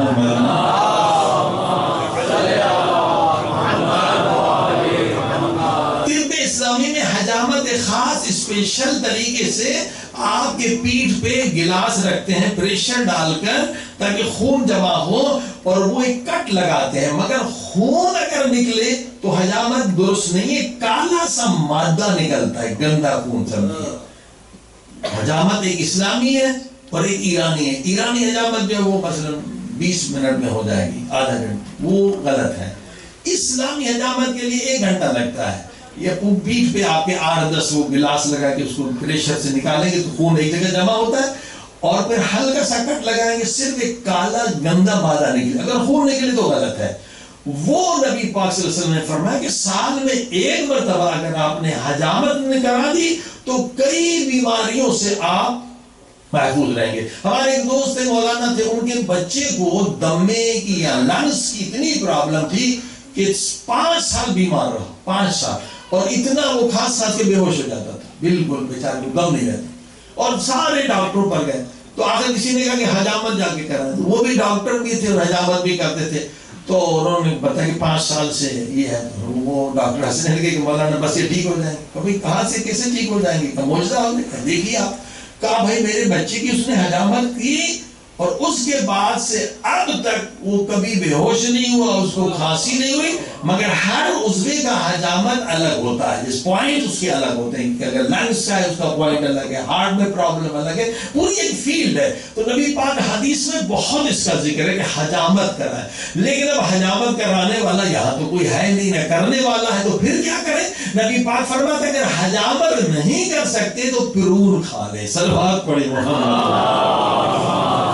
اسلامی میں حجامت خاص اسپیشل طریقے سے آپ کے پیٹھ پہ گلاس رکھتے ہیں پریشر ڈال کر تاکہ خون جمع ہو، اور وہ ایک کٹ لگاتے ہیں. مگر خون اگر نکلے تو حجامت درست نہیں ہے، کالا سا مادہ نکلتا ہے، گندا خون سمجھے. حجامت ایک اسلامی ہے اور ایک ایرانی ہے. ایرانی حجامت جو ہے وہ مثلا بیس منٹ میں ہو جائے گی، آدھا گھنٹہ، وہ غلط ہے. اسلامی حجامت کے لیے ایک گھنٹہ لگتا ہے. یہ پیٹھ پہ آپ کے آٹھ دس وہ گلاس لگا کے اس کو پریشر سے نکالیں گے تو خون ایک جگہ جمع ہوتا ہے، اور پھر ہلکا سا کٹ لگائیں گے، صرف ایک کالا گندا مادہ نکلے. اگر خون نکلے تو غلط ہے. وہ نبی پاک صلی اللہ علیہ وسلم نے فرمایا کہ سال میں ایک مرتبہ اگر آپ نے حجامت کرا دی تو کئی بیماریوں سے آپ محفوظ رہیں گے. ہمارے ایک دوست تھے مولانا تھے، ان کے بچے کو دمے کی یا لنگس کی اتنی پرابلم تھی کہ پانچ سال بیمار رہا، پانچ سال، اور اتنا وہ کھانس کھانس کے بے ہوش ہو جاتا تھا، بالکل بیچارے کو دم نہیں رہتا. اور سارے ڈاکٹروں پر گئے تو آخر کسی نے کہا کہ حجامت جا کے کرائیں. وہ بھی ڈاکٹر بھی تھے اور حجامت بھی کرتے تھے. تو انہوں نے بتایا کہ پانچ سال سے یہ ہے. وہ ڈاکٹر ہنسنے لگے کہ مولانا بس یہ ٹھیک ہو جائیں گے. کبھی کہاں سے کیسے ٹھیک ہو جائیں گے؟ کہ معجزہ ہو گیا. دیکھیے آپ، کہا بھائی میرے بچے کی اس نے حجامت کی اور اس کے بعد سے اب تک وہ کبھی بے ہوش نہیں ہوا، اس کو کھانسی نہیں ہوئی. مگر ہر عضو کا حجامت الگ ہوتا ہے، جس پوائنٹ اس کے الگ ہوتے ہیں. کہ اگر لنگس کا ہے اس کا پوائنٹ الگ ہے، ہارٹ میں پرابلم الگ ہے، پوری ایک فیلڈ ہے. تو نبی پاک حدیث میں بہت اس کا ذکر ہے کہ حجامت کرائے. لیکن اب حجامت کرانے والا یہاں تو کوئی ہے نہیں، نہ کرنے والا ہے، تو پھر کیا کریں؟ نبی پاک فرماتا ہے اگر حجامت نہیں کر سکتے تو پرون کھا لے. صلوات پڑھے محمد.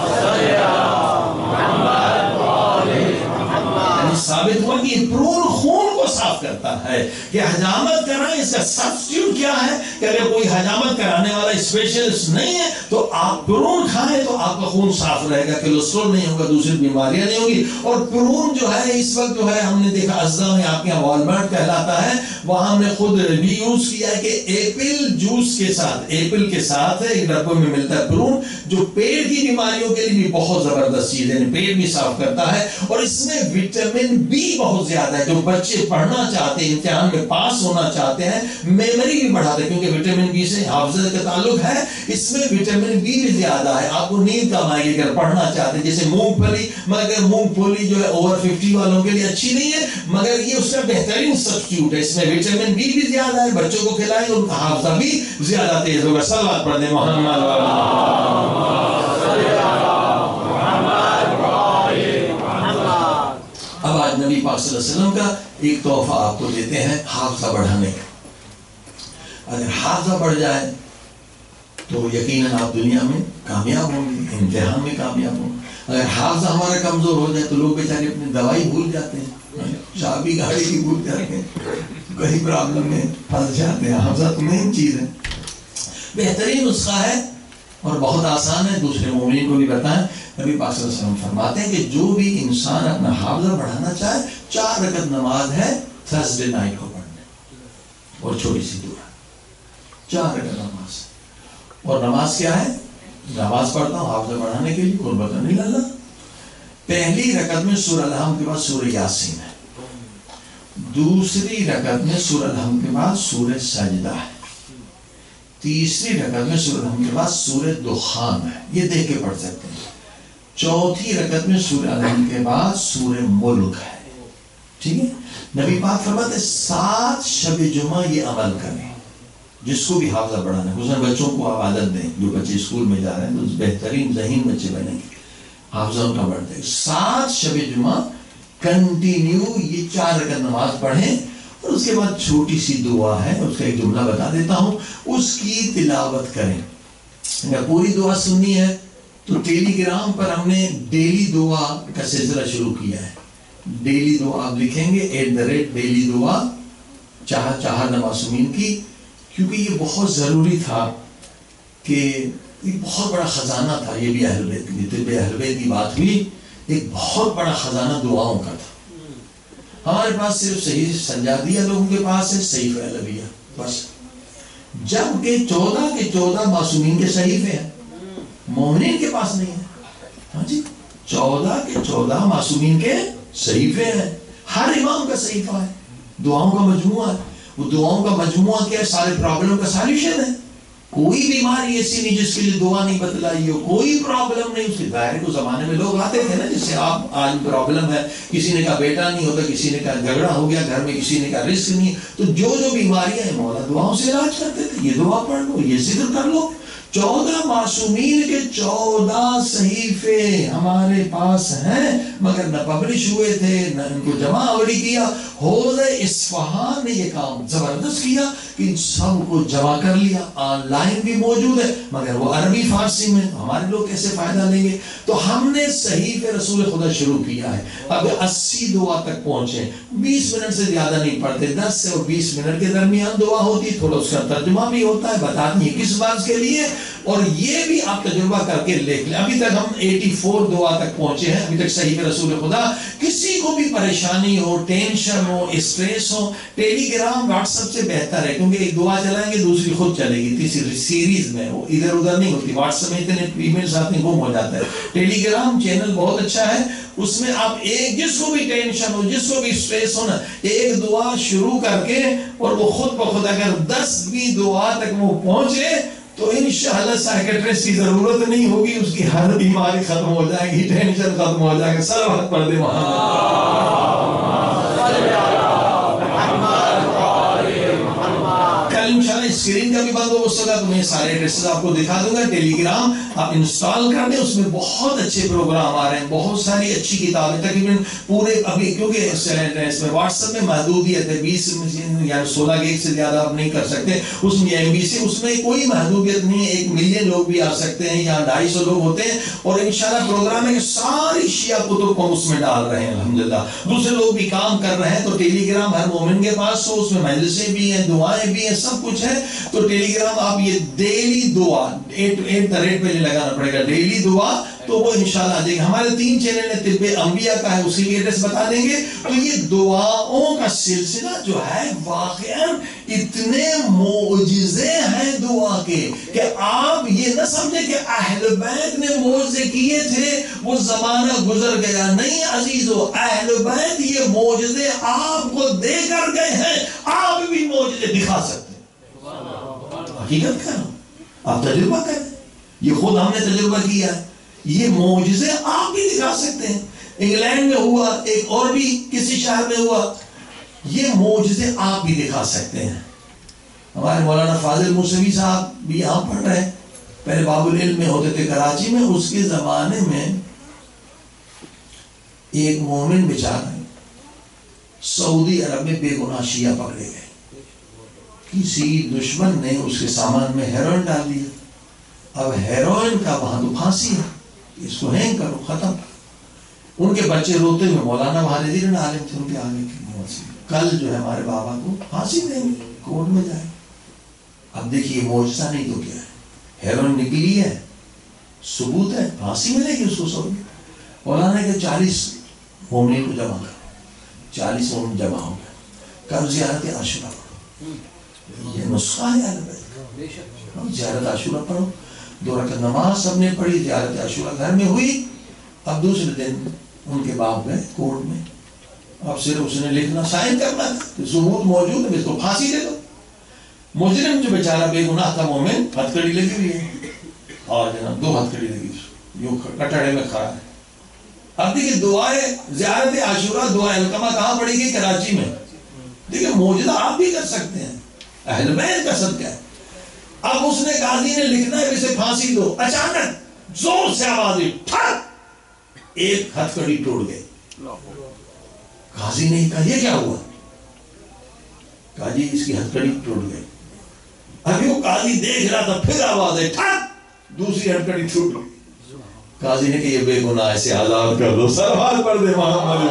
ثابت ہوا کہ پرون خون کو صاف کرتا ہے. کہ حجامت کرائیں، اس کا سبسٹیوٹ کیا ہے کہ اگر کوئی حجامت کرانے والا اسپیشلسٹ نہیں ہے تو آپ پرون کھائیں تو آپ کا خون صاف رہے گا، کولیسٹرول نہیں ہوگا، دوسری بیماریاں نہیں ہوگی. اور پرون جو ہے اس وقت جو ہے ہم نے دیکھا ازدا میں آپ کے یہاں والمارٹ کہلاتا ہے، وہاں ہم نے خود بھی یوز کیا ہے کہ ایپل جوس کے ساتھ، ایپل کے ساتھ ایک ڈبے میں ملتا ہے پرون، جو پیٹ کی بیماریوں کے لیے بھی بہت زبردست چیز ہے، پیٹ بھی صاف کرتا ہے. اور اس میں وٹامن بی بہت زیادہ ہے. جو بچے پڑھنا چاہتے ہیں، امتحان میں پاس ہونا چاہتے ہیں، میموری بھی بڑھاتے ہیں، کیونکہ وٹامن بی سے حافظہ کا تعلق ہے. اس میں وٹامن بی بھی زیادہ ہے، آپ کو نیند کم آئے گی اگر پڑھنا چاہتے ہیں. جیسے مونگ پھلی، مگر مونگ پھلی جو ہے اوور ففٹی والوں کے لیے اچھی نہیں ہے، مگر یہ اس کا بہترین سبسٹیوٹ ہے. اس میں وٹامن بی بھی زیادہ ہے، بچوں کو کھلائیں ان کا حافظہ بھی زیادہ تیز ہوگا. صلوات پڑھ دیں محمد. اب آج نبی پاک صلی اللہ علیہ وسلم کا ایک تحفہ آپ کو دیتے ہیں حافظہ بڑھانے کا. اگر حافظہ بڑھ جائے تو یقیناً آپ دنیا میں کامیاب ہوں گے، امتحان میں کامیاب ہوں. اگر حافظہ ہمارا کمزور ہو جائے تو لوگ بیچارے اپنی دوائی بھول جاتے ہیں، چابی گاڑی کی بھول جاتے ہیں، کئی پرابلم میں پھنس جاتے ہیں. حافظہ تو مین چیز ہے، بہترین نسخہ ہے اور بہت آسان ہے. دوسرے مومنین کو بھی بتائیں. نبی پاک صلی اللہ علیہ وسلم فرماتے ہیں کہ جو بھی انسان اپنا حافظہ بڑھانا چاہے، چار رکعت نماز ہے تھرسڈے نائٹ کو پڑھنے، اور چھوٹی سی دعا، چار رکعت نماز. اور نماز کیا ہے؟ نماز پڑھتا ہوں حافظہ بڑھانے کے لیے، قربت اللہ. پہلی رکعت میں سورہ الحمد کے بعد سورہ یاسین ہے، دوسری رکعت میں سورہ الحمد کے بعد سورہ سجدہ ہے، تیسری رکعت میں سورہ الحمد کے بعد سورہ دخان ہے، یہ دیکھ کے پڑھ سکتے ہیں. چوتھی رکعت میں سورہ الحمد کے بعد سورہ ملک ہے. ٹھیک ہے. نبی پاک فرماتے سات شب جمعہ یہ عمل کریں، جس کو بھی حافظہ پڑھانا ہے، خصوصاً بچوں کو آپ عادت دیں، جو بچے اسکول میں جا رہے ہیں تو بہترین ذہین بچے بنیں گے، حافظہ ان کا بڑھتے ہیں۔ سات شب جمعہ کنٹینیو یہ چار رکعت نماز پڑھیں، اور اس کے بعد چھوٹی سی دعا ہے، اس کا ایک جملہ بتا دیتا ہوں، اس کی تلاوت کریں۔ اگر پوری دعا سننی ہے تو ٹیلی گرام پر ہم نے ڈیلی دعا کا سلسلہ شروع کیا ہے۔ ڈیلی دعا آپ لکھیں گے ایٹ دا ریٹ ڈیلی دعا چاہ چاہر معصومین کی، کیونکہ یہ بہت ضروری تھا کہ یہ بہت بڑا خزانہ تھا، یہ بھی اہل بیت کی طب اہل بیت کی بات ہوئی، ایک بہت بڑا خزانہ دعاؤں کا تھا۔ ہمارے پاس صرف صحیح سنجادیہ لوگوں کے پاس ہے صحیفہ علویہ بس، جبکہ چودہ کے چودہ معصومین کے صحیفے ہیں، مومنین کے پاس نہیں ہے۔ ہاں جی، چودہ کے چودہ معصومین کے صحیفے ہیں، ہر امام کا صحیفہ ہے، دعاؤں کا مجموعہ ہے۔ وہ دعاؤں کا مجموعہ کیا ہے؟ سارے پرابلم کا سالوشن ہے۔ کوئی بیماری ایسی نہیں جس کے لیے دعا نہیں بتلائی ہو، کوئی پرابلم نہیں اس کے ظاہر کو زمانے میں لوگ آتے تھے نا، جس سے آپ آج پرابلم ہے، کسی نے کہا بیٹا نہیں ہوتا، کسی نے کہا جھگڑا ہو گیا گھر میں، کسی نے کہا رزق نہیں، تو جو جو بیماریاں ہیں مولا دعاؤں سے علاج کرتے تھے، یہ دعا پڑھ لو، یہ ذکر کر لو۔ چودہ معصومین کے چودہ صحیفے ہمارے پاس ہیں، مگر نہ پبلش ہوئے تھے نہ ان کو جمع آوری کیا۔ حوض اصفہان نے یہ کام زبردست کیا کہ ان سب کو جمع کر لیا، آن لائن بھی موجود ہے، مگر وہ عربی فارسی میں، ہمارے لوگ کیسے فائدہ لیں گے؟ تو ہم نے صحیفے رسول خدا شروع کیا ہے، اب اسی دعا تک پہنچے، بیس منٹ سے زیادہ نہیں پڑھتے، دس سے اور بیس منٹ کے درمیان دعا ہوتی، تھوڑا اس کا ترجمہ بھی ہوتا ہے، بتاتی ہے کس بات کے لیے، اور یہ بھی آپ تجربہ کر کے لکھ لیں۔ ابھی تک ہم اٹھاسی دعا تک پہنچے ہیں، ابھی تک صحیفہ رسول خدا۔ کسی کو بھی پریشانی ہو، ٹینشن ہو، اسٹریس ہو، ٹیلی گرام واٹس ایپ سے بہتر ہے، کیونکہ ایک دعا چلائیں گے دوسری خود چلے گی، تیسری سیریز میں، وہ ادھر ادھر نہیں ہوتی۔ واٹس ایپ میں اتنے ای میل آتے ہیں گم ہو جاتا ہے۔ ٹیلی گرام چینل بہت اچھا ہے، اس میں آپ ایک جس کو بھی ٹینشن ہو، جس کو بھی اسٹریس ہو نا، ایک دعا شروع کر کے اور وہ خود بخود اگر دس بھی دعا تک وہ پہنچے تو انشاءاللہ سائیکٹرسٹ کی ضرورت نہیں ہوگی، اس کی ہر بیماری ختم ہو جائے گی، ٹینشن ختم ہو جائے گا۔ صلوات پڑھ دے محمد۔ کل انشاءاللہ اسکرین کا بھی بندوبست ہوگا، تو میں سارے ایڈریسز آپ کو دکھا دوں گا۔ ٹیلی گرام آپ انسٹال کر دیں، اس میں بہت اچھے پروگرام آ رہے ہیں، بہت ساری اچھی کتابیں، تقریباً پورے ابھی کیونکہ اس میں واٹس ایپ میں محدودیت ہے، بیس یا سولہ گیگ سے زیادہ آپ نہیں کر سکتے، اس میں ایم بی سی، اس میں کوئی محدودیت نہیں ہے، ایک ملین لوگ بھی آ سکتے ہیں یا ڈھائی سو لوگ ہوتے ہیں، اور انشاءاللہ پروگرام ہے کہ ساری شیعہ کتب کو اس میں ڈال رہے ہیں الحمدللہ۔ دوسرے لوگ بھی کام کر رہے ہیں، تو ٹیلی گرام ہر مومن کے پاس ہو، اس میں مجلسیں بھی ہیں، دعائیں بھی ہیں، سب کچھ ہے۔ تو ٹیلی گرام آپ یہ ڈیلی دعا ایٹ ایٹ دا ریٹ پہ لگانا پڑے گا، ڈیلی دعا، تو وہ انشاءاللہ آ جائے گا۔ ہمارے تین چینل ہیں، طب انبیاء کا ہے، اسی کی ایڈریس بتا دیں گے۔ تو یہ دعاؤں کا سلسلہ جو ہے واقعاً اتنے معجزے ہیں دعا کے کہ آپ یہ نہ سمجھیں کہ اہل بیت نے معجزے کیے تھے وہ زمانہ گزر گیا، نہیں عزیزو، اہل بیت یہ معجزے آپ کو دے کر گئے ہیں، آپ بھی معجزے دکھا سکتے ہیں۔ حقیقت کر آپ تجربہ کریں، یہ خود ہم نے تجربہ کیا ہے، یہ معجزے آپ بھی دکھا سکتے ہیں۔ انگلینڈ میں ہوا، ایک اور بھی کسی شہر میں ہوا، یہ معجزے آپ بھی دکھا سکتے ہیں۔ ہمارے مولانا فاضل موسوی صاحب بھی یہاں پڑھ رہے ہیں، پہلے باب العلم میں ہوتے تھے کراچی میں، اس کے زمانے میں ایک مومن بیچارہ سعودی عرب میں بے گناہ شیعہ پکڑے گئے، کسی دشمن نے اس کے سامان میں ہیروئن ڈال دیا، اب ہیروئن کا وہاں تو پھانسی ہے، اس کو ہینگ کرو، ختم۔ ان کے بچے روتے ہوئے مولانا وہاں ریزیڈنٹ عالم تھے، ان کے آگے کی کل جو ہے ہمارے بابا کو پھانسی دیں گے، کورٹ میں جائے۔ اب دیکھیے معجزہ نہیں تو کیا ہے، ہیروئن نکلی ہے، ثبوت ہے، پھانسی ملے گی اس کو سعودی۔ مولانا کہ چالیس مومنین کو جمع کرو، چالیس مومن جمع ہو گئے، کل زیارت عاشورہ پڑھو، یہ نسخہ ہے اہل بیت، زیارت عاشورہ پڑھو، دو رکعت نماز سب نے پڑھی، زیارت عاشورہ گھر میں ہوئی۔ اب دوسرے دن ان کے باپ گئے کورٹ میں، اب صرف اس نے لکھنا سائن کرنا تھا، ثبوت موجود ہے، اس کو پھانسی دے دو۔ مجرم جو بیچارہ بے گناہ تھا مومن، ہتھ کڑی لگی ہوئی ہے، اور جناب دو ہتھ کڑی لگی یوں کٹڑے میں کھڑا ہے۔ اب دیکھیں دعائے زیارت عاشورہ، دعائے القمہ کہاں پڑھی گئی؟ کراچی میں۔ دیکھیں معجزہ آپ بھی کر سکتے ہیں، اہل بیت کا صدقہ ہے۔ اب اس نے قاضی نے لکھنا ہے اسے پھانسی دو، اچانک زور سے آواز ہوئی، ٹھک، ایک ہتھکڑی ٹوٹ گئی۔ قاضی نے کہا یہ کیا ہوا؟ کہا جی اس کی ہتھکڑی ٹوٹ گئی۔ ابھی وہ قاضی دیکھ رہا تھا، پھر آواز ہے ٹھک، دوسری ہتھکڑی ٹوٹ گئی۔ قاضی نے کہ یہ بے گناہ ہے، اسے آزاد کر دو۔ سلوات پڑھ دے محمد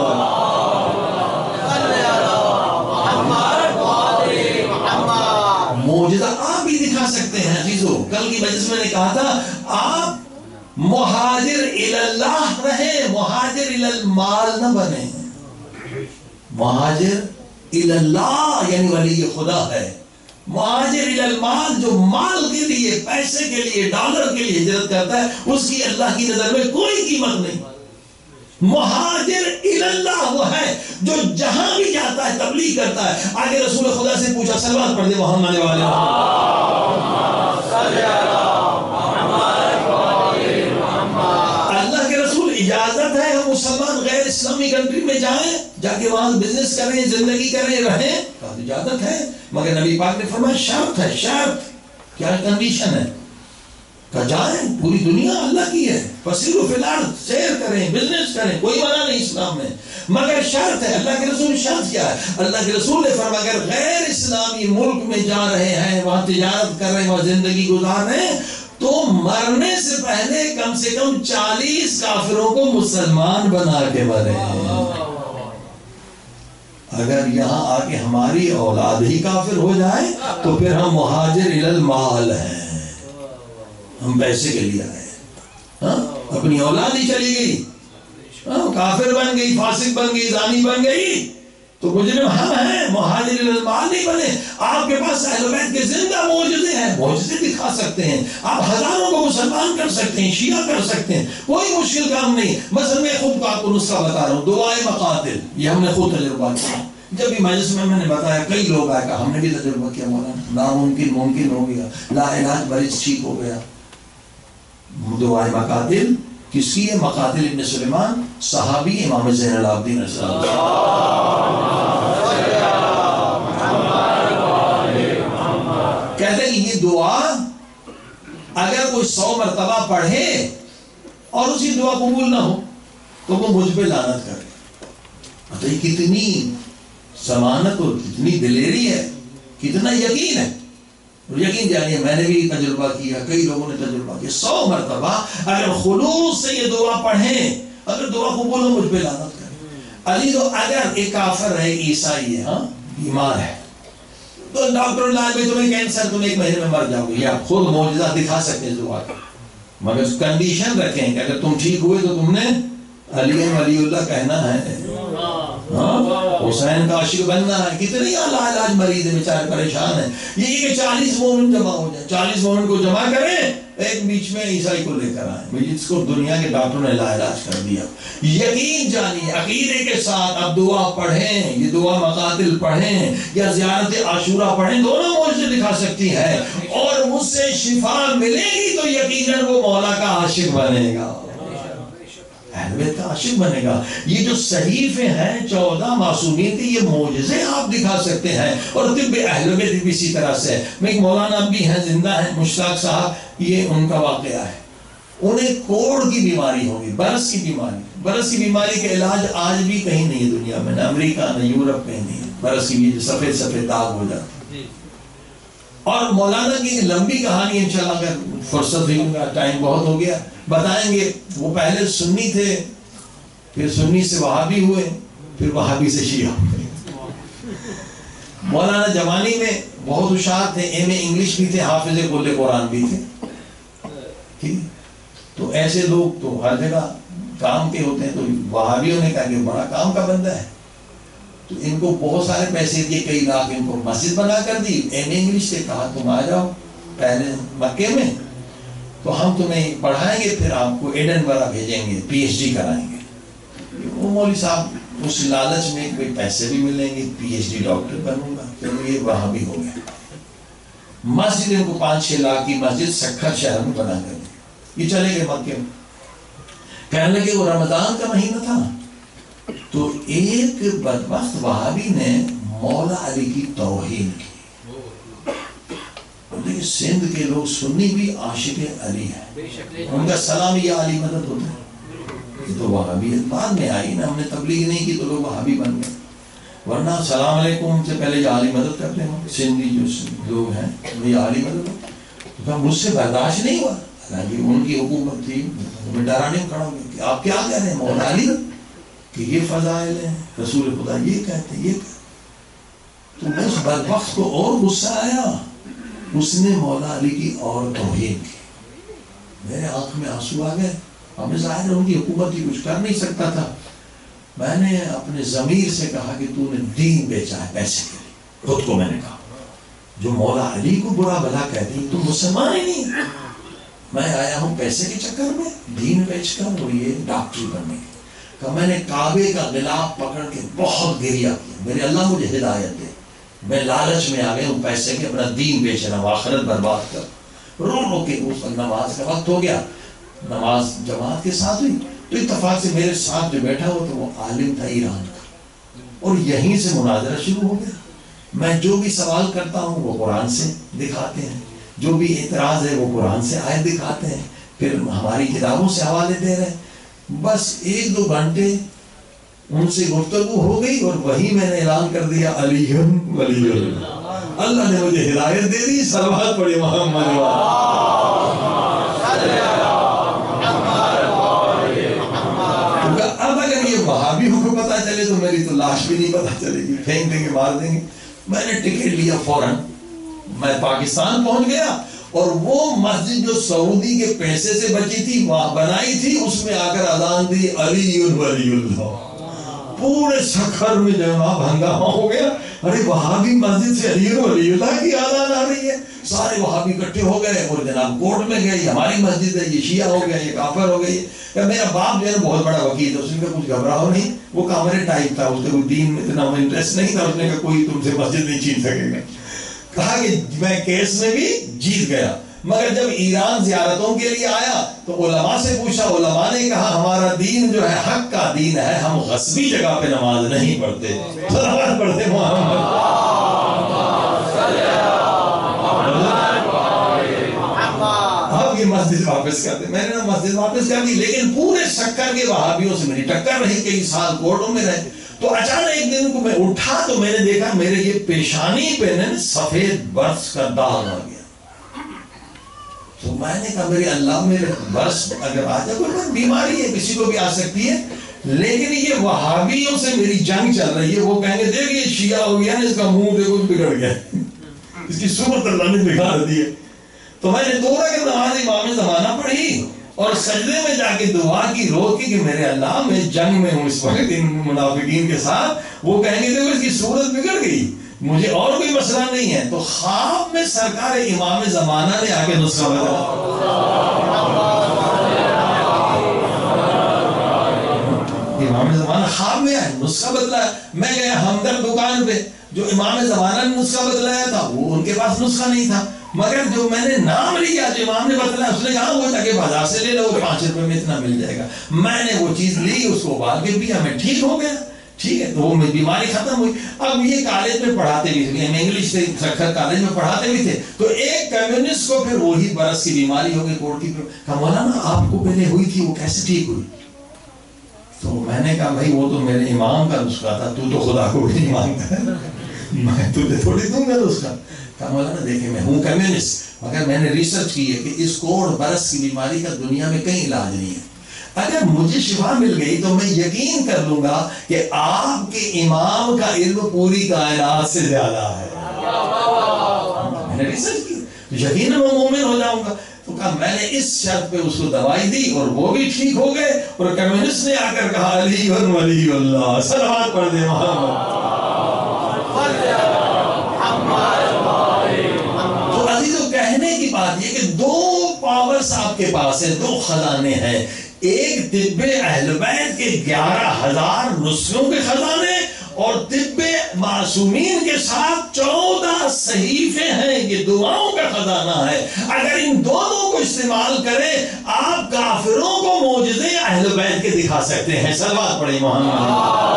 معجزہ آپ بھی دکھا سکتے ہیں عزیزو۔ کل کی مجلس میں نے کہا تھا آپ مہاجر اللہ رہیں، مہاجر المال نہ بنیں۔ مہاجر اللہ یعنی ولی خدا ہے، مہاجر المال جو مال کے لیے، پیسے کے لیے، ڈالر کے لیے ہجرت کرتا ہے اس کی اللہ کی نظر میں کوئی قیمت نہیں۔ مہاجر اللہ وہ ہے جو جہاں بھی جاتا ہے تبلیغ کرتا ہے۔ آگے رسول خدا سے پوچھا، صلوات پڑھ دے محمد والے اللہ کے رسول اجازت ہے ہم مسلمان غیر اسلامی کنٹری میں جائیں، جا کے وہاں بزنس کریں، زندگی کریں، رہیں؟ کہا اجازت ہے، مگر نبی پاک نے فرمایا شرط ہے۔ شرط کیا کنڈیشن ہے؟ کہ جائیں، پوری دنیا اللہ کی ہے، فسیروا فی الارض، سیر کریں، بزنس کریں، کوئی منع نہیں اسلام میں، مگر شرط ہے۔ اللہ کے رسول شرط کیا ہے؟ اللہ کے رسول نے فرمایا اگر غیر اسلامی ملک میں جا رہے ہیں، وہاں تجارت کر رہے ہیں، وہاں زندگی گزار رہے ہیں، تو مرنے سے پہلے کم سے کم چالیس کافروں کو مسلمان بنا کے مرے۔ اگر یہاں آ کے ہماری اولاد ہی کافر ہو جائے تو پھر ہم مہاجر المال ہیں، ہم پیسے کے لیے آئے، ہاں اپنی اولاد ہی چلی گئی، ہاں کافر بن گئی، فاسق بن گئی، زانی بن گئی، تو مجرم ہم ہیں، مہاجر المال نہیں بنے۔ آپ کے پاس اہل بیت کے زندہ معجزے ہیں، معجزے دکھا سکتے ہیں، آپ ہزاروں کو مسلمان کر سکتے ہیں، شیعہ کر سکتے ہیں، کوئی مشکل کام نہیں۔ مثلا میں خود کو آپ کو نسخہ بتا رہا ہوں، دعائے مقاتل، یہ ہم نے خود تجربہ کیا۔ جب بھی مجلس میں میں نے بتایا، کئی لوگ آئے کہا ہم نے بھی تجربہ کیا، مولانا ناممکن ممکن ہو گیا، لا علاج مریض ٹھیک ہو گیا۔ دعائے مقاتل کس کی ہے؟ مقاتل ابن سلیمان، صحابی امام زین العابدین رضی اللہ کہتے ہیں یہ دعا اگر کوئی سو مرتبہ پڑھے اور اسی دعا قبول نہ ہو تو وہ مجھ پہ لعنت کرے۔ یہ کتنی ضمانت اور کتنی دلیری ہے، کتنا یقین ہے۔ یقین جانیے میں نے بھی تجربہ کیا، کئی لوگوں نے تجربہ کیا، سو مرتبہ اگر خلوص سے یہ دعا پڑھیں، اگر دعا قبول ہو مجھ پہ لعنت کریں۔ عزیزو اگر ایک کافر ہے، عیسائی ہے، ہاں بیمار ہے، تو ڈاکٹر نے بھی تمہیں کینسر، تم ایک مہینے میں مر جاؤ گے، یا آپ خود معجزہ دکھا سکتے ہیں دعا کا، مگر کنڈیشن رکھیں کہ اگر تم ٹھیک ہوئے تو تم نے علی ولی اللہ کہنا ہے، حسین کا عاشق بننا ہے۔ کتنے اعلیٰ علاج مریض ہیں بیچارے پریشان ہیں، یہ کہ چالیس مومن جمع ہو جائیں، چالیس مومن کو جمع کریں، ایک بیچ میں عیسائی کو لے کر آئیں، جس کو دنیا کے ڈاکٹروں نے لا علاج کر دیا۔ یقین جانیے عقیدے کے ساتھ اب دعا پڑھیں، یہ دعا مقاتل پڑھیں یا زیارت عاشورہ پڑھیں، دونوں معجزے دکھا سکتی ہے، اور اس سے شفا ملے گی تو یقیناً وہ مولا کا عاشق بنے گا، اہل بیت کا عاشق بنے گا۔ یہ جو صحیفے ہیں چودہ معصومین کی، یہ معجزے آپ دکھا سکتے ہیں، اور طب اہل بیت بھی اسی طرح سے۔ میں ایک مولانا بھی ہیں، زندہ ہیں، مشتاق صاحب، یہ ان کا واقعہ ہے، انہیں کوڑ کی بیماری ہوگی، برس کی بیماری، برس کی بیماری کا علاج آج بھی کہیں نہیں ہے دنیا میں، نہ امریکہ نہ یورپ کہیں نہیں ہے، برس کی جو سفید سفید داغ ہو جاتے۔ اور مولانا کی لمبی کہانی انشاءاللہ اگر فرصت ہوئی گا، ٹائم بہت ہو گیا، بتائیں گے۔ وہ پہلے سنی تھے، پھر سنی سے وہابی ہوئے، پھر وہابی سے شیعہ ہوئے۔ مولانا جوانی میں بہت ہوشیار تھے، ایم اے انگلش بھی تھے، حافظ کل قرآن بھی تھے، ٹھیک۔ تو ایسے لوگ تو ہر جگہ کام کے ہوتے ہیں، تو وہابیوں نے کہا کہ بڑا کام کا بندہ ہے، تو ان کو بہت سارے پیسے دیے، کئی لاکھ، ان کو مسجد بنا کر دی۔ ایم اے انگلش سے کہا تم آ جاؤ پہلے مکے میں، تو ہم تمہیں پڑھائیں گے، پھر آپ کو ایڈنبرا بھیجیں گے، پی ایچ ڈی کرائیں گے۔ وہ مولوی صاحب اس لالچ میں کوئی پیسے بھی ملیں گے، پی ایچ ڈی ڈاکٹر بنوں گا، پھر یہ وہاں بھی ہو گیا۔ مسجد ان کو پانچ چھ لاکھ کی مسجد سکھر شہر میں بنا کر دی، یہ چلے گئے مکے میں۔ کہنے لگے وہ رمضان کا مہینہ تھا، تو ایک بدبخت وہابی نے مولا علی کی توہین کی، یہ سندھ کے لوگ سنی بھی عاشق علی ہیں، ان کا سلام یہ علی مدد ہوتا ہے. یہ تو وہابیت بعد میں آئی نا، ہم نے تبلیغ نہیں کی تو لوگ وہابی بن گئے، ورنہ السلام علیکم سے پہلے یہ علی مدد کرتے ہیں. سندھی جو لوگ ہیں یہ علی مدد ہوتا، مجھ سے برداشت نہیں ہوا. حالانکہ ان کی حکومت تھی، میں ڈرانے میں کھڑا ہوں کہ آپ کیا کہہ رہے ہیں مولا علی کہ یہ فضائل ہیں، رسول خدا یہ کہتے ہیں یہ کہتے. تو میں اس بدبخت کو اور غصہ آیا، اس نے مولا علی کی اور توہین کی. میرے آنکھ میں آنسو آ گئے. ہمیں ظاہر ہے ان کی حکومت ہی کچھ کر نہیں سکتا تھا. میں نے اپنے ضمیر سے کہا کہ تو نے دین بیچا ہے پیسے کے لیے. خود کو میں نے کہا جو مولا علی کو برا بھلا کہتی تم مسلمان ہی نہیں. میں آیا ہوں پیسے کے چکر میں دین بیچ کر اور یہ ڈاکٹری بننے کی. کہ میں نے کعبے کا غلاف پکڑ کے بہت گریا کیا، میرے اللہ مجھے ہدایت دے. میں لالچ میں آ گیا ہوں پیسے کے، اپنا دین بیچ رہا ہوں، آخرت برباد کر. رو رو کے اس وقت نماز کا وقت ہو گیا، نماز جماعت کے ساتھ ہوئی تو اتفاق سے میرے ساتھ جو بیٹھا ہوا تو وہ عالم تھا ایران کا، اور یہیں سے مناظرہ شروع ہو گیا. میں جو بھی سوال کرتا ہوں وہ قرآن سے دکھاتے ہیں، جو بھی اعتراض ہے وہ قرآن سے آیت دکھاتے ہیں، پھر ہماری کتابوں سے حوالے دے رہے ہیں. بس ایک دو گھنٹے ان سے گفتگو ہو گئی اور وہی میں نے اعلان کر دیا علی ولی اللہ. اللہ نے مجھے ہدایت دے دی. صلوات پڑھی محمد. اب اگر یہ وہابیوں کو پتا چلے تو میری تو لاش بھی نہیں پتا چلے گی، پھینک دیں گے مار دیں گے. میں نے ٹکٹ لیا فوراً، میں پاکستان پہنچ گیا اور وہ مسجد جو سعودی کے پیسے سے بچی تھی وہاں بنائی تھی، اس میں آ کر اذان دی علی ولی اللہ. پورے سکھر میں جناب ہنگامہ ہو گیا. ارے وہابی مسجد سے علی ولی اللہ کی اذان آ رہی ہے. سارے وہابی اکٹھے ہو گئے اور جناب کورٹ میں گئے، ہماری مسجد ہے، یہ شیعہ ہو گیا، یہ کافر ہو گئی. میرا باپ جو ہے بہت بڑا وکیل ہے، اس نے کہا کچھ گھبراؤ نہیں، وہ کامرے ٹائپ تھا، اس کو دین میں اتنا انٹرسٹ نہیں تھا. اس نے کہا کوئی تم سے مسجد نہیں چھین سکے گا. کہا کہ میں کیس میں بھی جیت گیا. مگر جب ایران زیارتوں کے لیے آیا تو علماء سے پوچھا، علماء نے کہا ہمارا دین جو ہے حق کا دین ہے، ہم غصبی جگہ پہ نماز نہیں پڑھتے. صلوات پڑھتے محمد. اب یہ مسجد واپس کر دے. میں نے مسجد واپس کر دی، لیکن پورے شکر کے وہابیوں سے میری ٹکر رہی، کئی سال کورٹوں میں رہے. تو اچانک ایک دن کو میں اٹھا تو میں نے دیکھا میرے یہ پیشانی پہ سفید برس کا داغ آ گیا. تو میں نے کہا میرے اللہ میرے برس اگر آ جائے، کوئی بیماری ہے کسی کو بھی آ سکتی ہے، لیکن یہ وہابیوں سے میری جنگ چل رہی ہے. وہ کہیں گے دیکھ یہ شیعہ ہو گیا نا، اس کا منہ دیکھو بگڑ گیا، اس کی صورت اللہ نے بگاڑ دی ہے. تو میں نے دو رکعت نماز امام زمانہ پڑھی اور سجدے میں جا کے دعا کی، رو کی کہ میرے اللہ میں جنگ میں ہوں اس وقت ان منافقین کے ساتھ. وہ کہیں گے دیکھو اس کی صورت بگڑ گئی، مجھے اور کوئی مسئلہ نہیں ہے. تو خواب میں سرکار امام زمانہ نے آ کے نسخہ بدلا. امام زمانہ خواب میں آئے، نسخہ بدلا. میں گیا ہمدرد دکان پہ، جو امام زمانہ نے نسخہ بدلایا تھا وہ ان کے پاس نسخہ نہیں تھا. مگر جو میں نے نام لیا جو امام نے بتلایا، اس نے کہا وہ جا کے بازار سے لے لو، پانچ روپے میں اتنا مل جائے گا. میں نے وہ چیز لی، اس کو ابال کے پیا، میں ٹھیک ہو گیا. ٹھیک ہے، تو وہ بیماری ختم ہوئی. اب یہ کالج میں پڑھاتے بھی تھے، ہم انگلش سے سکھر کالج میں پڑھاتے بھی تھے. تو ایک کمیونسٹ کو پھر وہی برس کی بیماری ہو گئی، کوڑ کی. کہا مولانا آپ کو پہلے ہوئی تھی، وہ کیسے ٹھیک ہوئی؟ تو میں نے کہا بھائی وہ تو میرے امام کا نسخہ تھا، تو تو خدا کو بھی نہیں مانتا ہے، میں تجھے تھوڑی دوں گا نسخہ. کہا مولانا دیکھیں میں ہوں کمیونسٹ، مگر میں نے ریسرچ کی ہے کہ اس کوڑ برس کی بیماری کا دنیا میں کہیں علاج نہیں ہے. اگر مجھے شفا مل گئی تو میں یقین کر لوں گا کہ آپ کے امام کا علم پوری کائنات سے زیادہ ہے. میں نے ریسرچ کی، یقیناً میں مومن ہو جاؤں گا. تو کہا میں نے اس شرط پہ اس کو دوائی دی اور وہ بھی ٹھیک ہو گئے. اور کمیونسٹ نے آ کر کہا علی ولی اللہ. صلوات پڑھ دے محمد. تو عزیزو کہنے کی بات یہ کہ دو پاورز آپ کے پاس ہیں، دو خزانے ہیں. ایک طب اہل بیت کے گیارہ ہزار نسخوں کے خزانے، اور طب معصومین کے ساتھ چودہ صحیفے ہیں، یہ دعاؤں کا خزانہ ہے. اگر ان دونوں کو استعمال کریں آپ کافروں کو معجزے اہل بیت کے دکھا سکتے ہیں. صلوات پڑھیں محمد.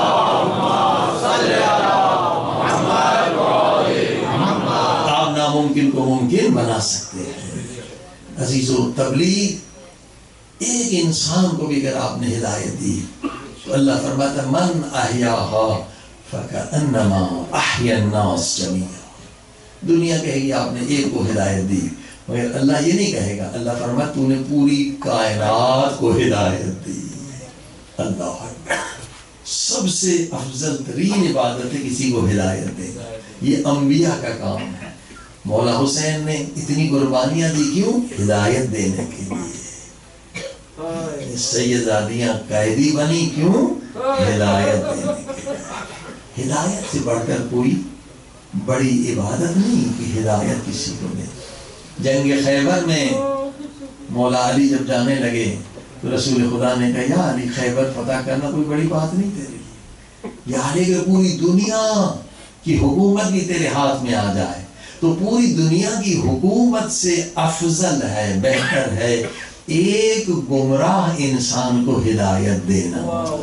آپ ناممکن ناممکن کو ممکن بنا سکتے ہیں. عزیزو تبلیغ ایک انسان کو بھی اگر آپ نے ہدایت دی تو اللہ فرماتا من احیاها فکأنما احیا الناس جميعا. دنیا کہے گی آپ نے ایک کو ہدایت دی، مگر اللہ یہ نہیں کہے گا. اللہ فرماتا تو نے پوری کائنات کو ہدایت دی. اللہ سب سے افضل ترین عبادت ہے کسی کو ہدایت دے. یہ انبیاء کا کام ہے. مولا حسین نے اتنی قربانیاں دی کیوں؟ ہدایت دینے کے لیے. سیدادیاں قائدی بنی کیوں؟ ہدایت دینے کے لیے. ہدایت سے بڑھ کر کوئی بڑی عبادت نہیں کہ ہدایت کسی کو دے. جنگ خیبر میں مولا علی جب جانے لگے تو رسول خدا نے کہا یا علی خیبر فتح کرنا کوئی بڑی بات نہیں تیرے لیے. یا علی کہ پوری دنیا کی حکومت بھی تیرے ہاتھ میں آ جائے تو پوری دنیا کی حکومت سے افضل ہے، بہتر ہے ایک گمراہ انسان کو ہدایت دینا.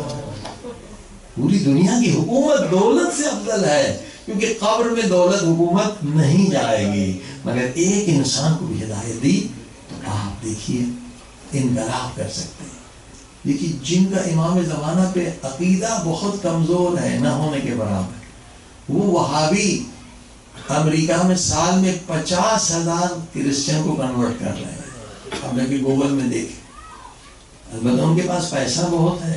پوری دنیا کی حکومت دولت سے افضل ہے، کیونکہ قبر میں دولت حکومت نہیں جائے گی، مگر ایک انسان کو بھی ہدایت دی تو آپ دیکھیے انقلاب کر سکتے ہیں. دیکھیے جن کا امام زمانہ پہ عقیدہ بہت کمزور ہے، نہ ہونے کے برابر، وہ وہابی امریکہ میں سال میں پچاس ہزار کرسچن کو کنورٹ کر رہے ہیں. آپ نے کہ گوگل میں دیکھیں. البتہ ان کے پاس پیسہ بہت ہے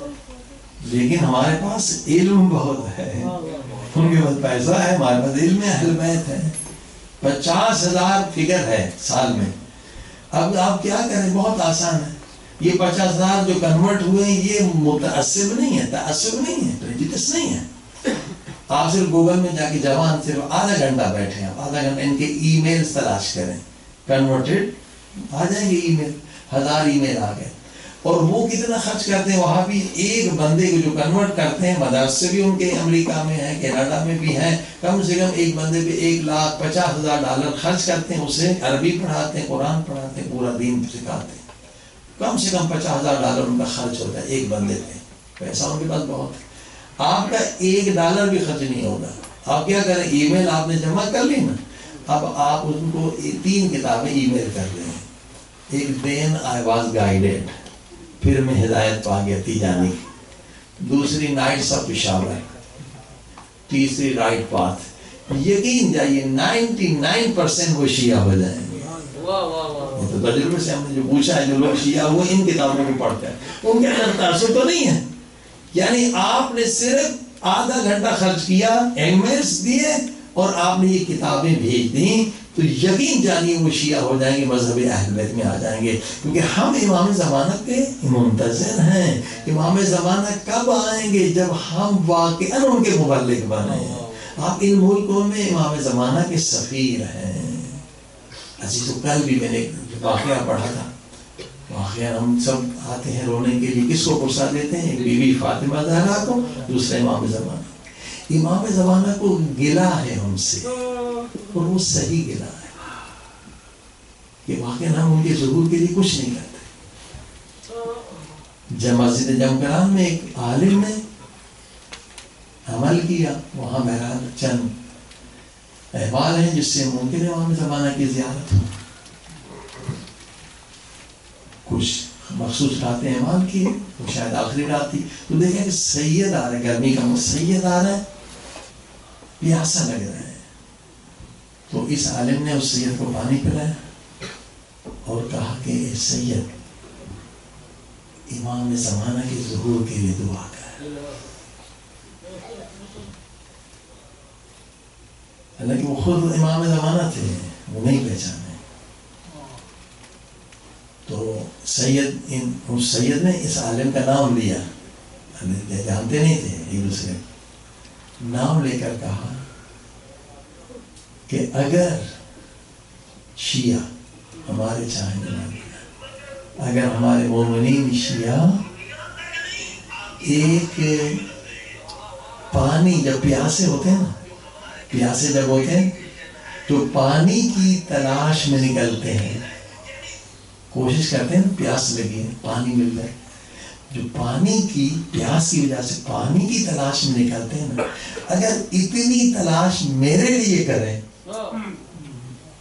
لیکن ہمارے پاس علم بہت ہے. ان کے پاس پیسہ ہے، ہمارے پاس علم ہے، اہل بیت ہے. پچاس ہزار فگر ہے سال میں. اب آپ کیا کریں؟ بہت آسان ہے. یہ پچاس ہزار جو کنورٹ ہوئے ہیں یہ متعصب نہیں ہے، تعصب نہیں ہے، پریجڈس نہیں ہے. آپ صرف گوگل میں جا کے جوان صرف آدھا گھنٹہ بیٹھے ہیں، آدھا گھنٹہ ان کے ای میلز تلاش کریں، کنورٹڈ آ جائیں گے ای میل. ہزار ای میل آ گئے. اور وہ کتنا خرچ کرتے ہیں وہاں بھی ایک بندے کو جو کنورٹ کرتے ہیں. مدرسے بھی ان کے امریکہ میں ہیں، کینیڈا میں بھی ہیں. کم سے کم ایک بندے پہ ایک لاکھ پچاس ہزار ڈالر خرچ کرتے ہیں. اسے عربی پڑھاتے ہیں، قرآن پڑھاتے ہیں، پورا دین سکھاتے ہیں. کم سے کم پچاس ہزار ڈالر ان کا خرچ ہوتا ہے ایک بندے پہ. پیسہ ان کے پاس بہت ہے. آپ کا ایک ڈالر بھی خرچ نہیں ہوگا. آپ کیا کریں؟ ای میل آپ نے جمع کر لی نا، اب آپ ان کو تین کتابیں ای میل کر دیں. ایک دین آئی واز گائیڈیڈ، پھر میں ہدایت پا گیا تیجانی کی. دوسری نائٹس آف پشاور، تیسری رائٹ پاتھ. یقین جائیے نائنٹی نائن پرسینٹ وہ شیعہ ہو جائیں گے. تو تجربے سے ہم نے جو پوچھا ہے جو لوگ شیعہ ہوئے ان کتابوں کو پڑھتے ہیں ان کے اندر تعصب تو نہیں ہے. یعنی آپ نے صرف آدھا گھنٹہ خرچ کیا، ای میلز دیے اور آپ نے یہ کتابیں بھیج دیں تو یقین جانیے وہ شیعہ ہو جائیں گے، مذہب اہل بیت میں آ جائیں گے. کیونکہ ہم امام زمانہ کے منتظر ہیں. امام زمانہ کب آئیں گے؟ جب ہم واقعاً ان کے مبلغ بنیں. آپ ان ملکوں میں امام زمانہ کے سفیر ہیں. عزیزو کل بھی میں نے واقعہ پڑھا تھا. واقعہ ہم سب آتے ہیں رونے کے لیے، کس کو پرسا دیتے ہیں؟ ایک بی بی فاطمہ زہرا کو، دوسرے امام زمانہ. امام زمانہ کو گلا ہے ہم سے، اور وہ صحیح گلا ہے کہ واقعا ہم ان کے ظہور کے لیے کچھ نہیں کرتے. جب مسجد جمکران میں ایک عالم نے عمل کیا، وہاں بہرحال چند احوال ہیں جس سے ممکن ہے امام زمانہ کی زیارت ہو. کچھ مخصوص راتیں اعمال کی، وہ شاید آخری رات تھی، تو دیکھیں کہ سید آ رہے ہیں، گرمی کا سید آ رہا ہے، پیاسا لگ رہا ہے. تو اس عالم نے اس سید کو پانی پلایا اور کہا کہ اے سید، امام زمانہ کے ظہور کے لیے دعا کر. حالانکہ وہ خود امام زمانہ تھے، وہ نہیں پہچانے. تو سید ان اس سید نے اس عالم کا نام لیا، جانتے نہیں تھے ایک دوسرے. نام لے کر کہا کہ اگر شیعہ ہمارے چاہنے والے، اگر ہمارے مومنین شیعہ ایک پانی جب پیاسے ہوتے ہیں نا، پیاسے جب ہوتے ہیں تو پانی کی تلاش میں نکلتے ہیں، کوشش کرتے ہیں پیاس لگی ہے پانی مل جائے. جو پانی کی پیاس کی وجہ سے پانی کی تلاش میں نکلتے ہیں نا، اگر اتنی تلاش میرے لیے کریں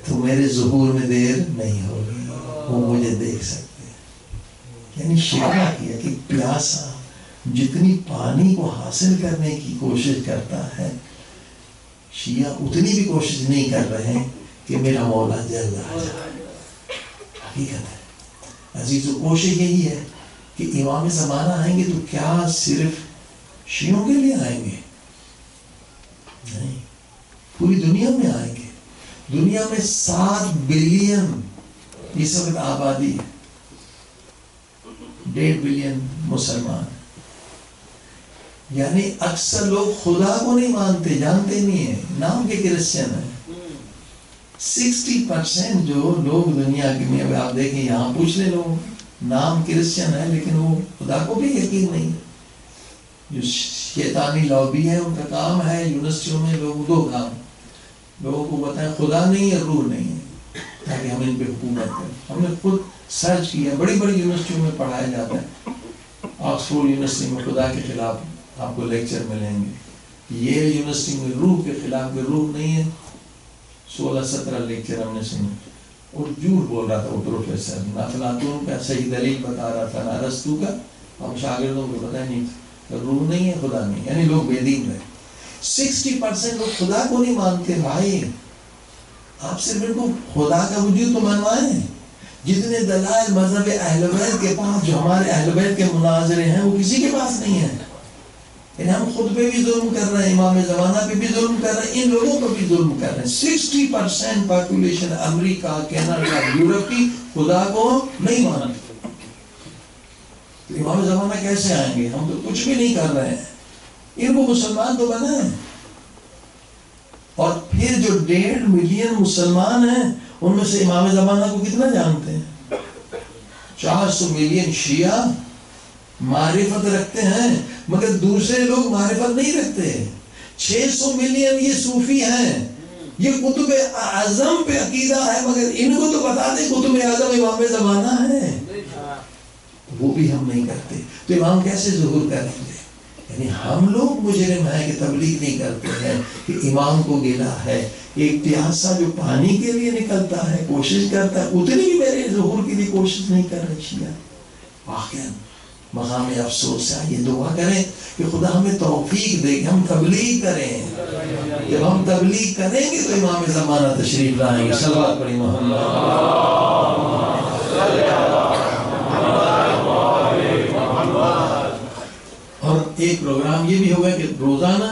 تو میرے ظہور میں دیر نہیں ہوگی، وہ مجھے دیکھ سکتے ہیں۔ یعنی شکوہ کیا کہ پیاسا جتنی پانی کو حاصل کرنے کی کوشش کرتا ہے، شیعہ اتنی بھی کوشش نہیں کر رہے ہیں کہ میرا مولا جلد آ جائے۔ حقیقت ہے عزیز، کوشش یہی ہے کہ امام زمانہ آئیں گے تو کیا صرف شیعوں کے لیے آئیں گے؟ نہیں، پوری دنیا میں آئیں گے۔ دنیا میں سات بلین اس وقت آبادی ہے، ڈیڑھ بلین مسلمان، یعنی اکثر لوگ خدا کو نہیں مانتے، جانتے نہیں ہیں، نام کے کرسچن ہیں۔ سکسٹی پرسینٹ جو لوگ دنیا کے میں آپ دیکھیں، یہاں پوچھ لے لوگ نام کرسچن ہے لیکن وہ خدا کو بھی یقین نہیں۔ جو شیطانی لابی ہے ان کا کام ہے یونیورسٹیوں میں لوگ دو کام، لوگوں کو بتائیں خدا نہیں ہے، روح نہیں ہے، تاکہ ہم ان پہ حکومت کریں۔ ہم نے خود سرچ کیا، بڑی بڑی یونیورسٹیوں میں پڑھایا جاتا ہے۔ آکسفورڈ یونیورسٹی میں خدا کے خلاف آپ کو لیکچر ملیں گے، یہ یونیورسٹی میں روح کے خلاف کہ روح نہیں ہے، سولہ سترہ لیکچر ہم نے سنے۔ اور جھوٹ بول رہا تھا وہ پروفیسر، نہ افلاطون کا صحیح دلیل بتا رہا تھا، نہ ارسطو کا، ہم شاگردوں کو پتہ نہیں تھا، روح نہیں ہے، خدا نہیں، یعنی لوگ بے دین رہے۔ سکسٹی پرسینٹ لوگ خدا کو نہیں مانتے۔ بھائی آپ صرف ان کو خدا کا وجود تو منوائیں۔ جتنے دلائل مذہب اہل بیت کے پاس، جو ہمارے اہل بیت کے مناظرے ہیں، وہ کسی کے پاس نہیں ہیں۔ یعنی ہم خود پہ بھی ظلم کر رہے ہیں، امام زمانہ پہ بھی ظلم کر رہے ہیں، ان لوگوں پہ بھی ظلم کر رہے ہیں۔ Sixty percent population America, Canada, Europe کی خدا کو نہیں مانتی، تو امام زمانہ کیسے آئیں گے؟ ہم تو کچھ بھی نہیں کر رہے ہیں، ان کو مسلمان تو بنائیں۔ اور پھر جو ڈیڑھ ملین مسلمان ہیں ان میں سے امام زمانہ کو کتنا جانتے ہیں؟ چار سو ملین شیعہ معرفت رکھتے ہیں، مگر دوسرے لوگ معرفت نہیں رکھتے۔ چھ سو ملین یہ صوفی ہیں، یہ قطب اعظم پہ عقیدہ ہے، مگر ان کو تو بتا دیں قطب اعظم امام زمانہ ہے، وہ بھی ہم نہیں کرتے، تو امام کیسے ظہور کریں گے؟ یعنی ہم لوگ مجرم ہیں کہ تبلیغ نہیں کرتے ہیں کہ امام کو گلا ہے۔ ایک پیاسا جو پانی کے لیے نکلتا ہے، کوشش کرتا ہے، اتنی بھی میرے ظہور کے لیے کوشش نہیں کر رہے شیعہ۔ واقعاً مقام افسوس ہے، یہ دعا کریں کہ خدا ہمیں توفیق دے کہ ہم تبلیغ کریں۔ جب ہم تبلیغ کریں گے تو امام زمانہ تشریف لائیں گے۔ صلوات پڑھیں محمد۔ اور ایک پروگرام یہ بھی ہوگا کہ روزانہ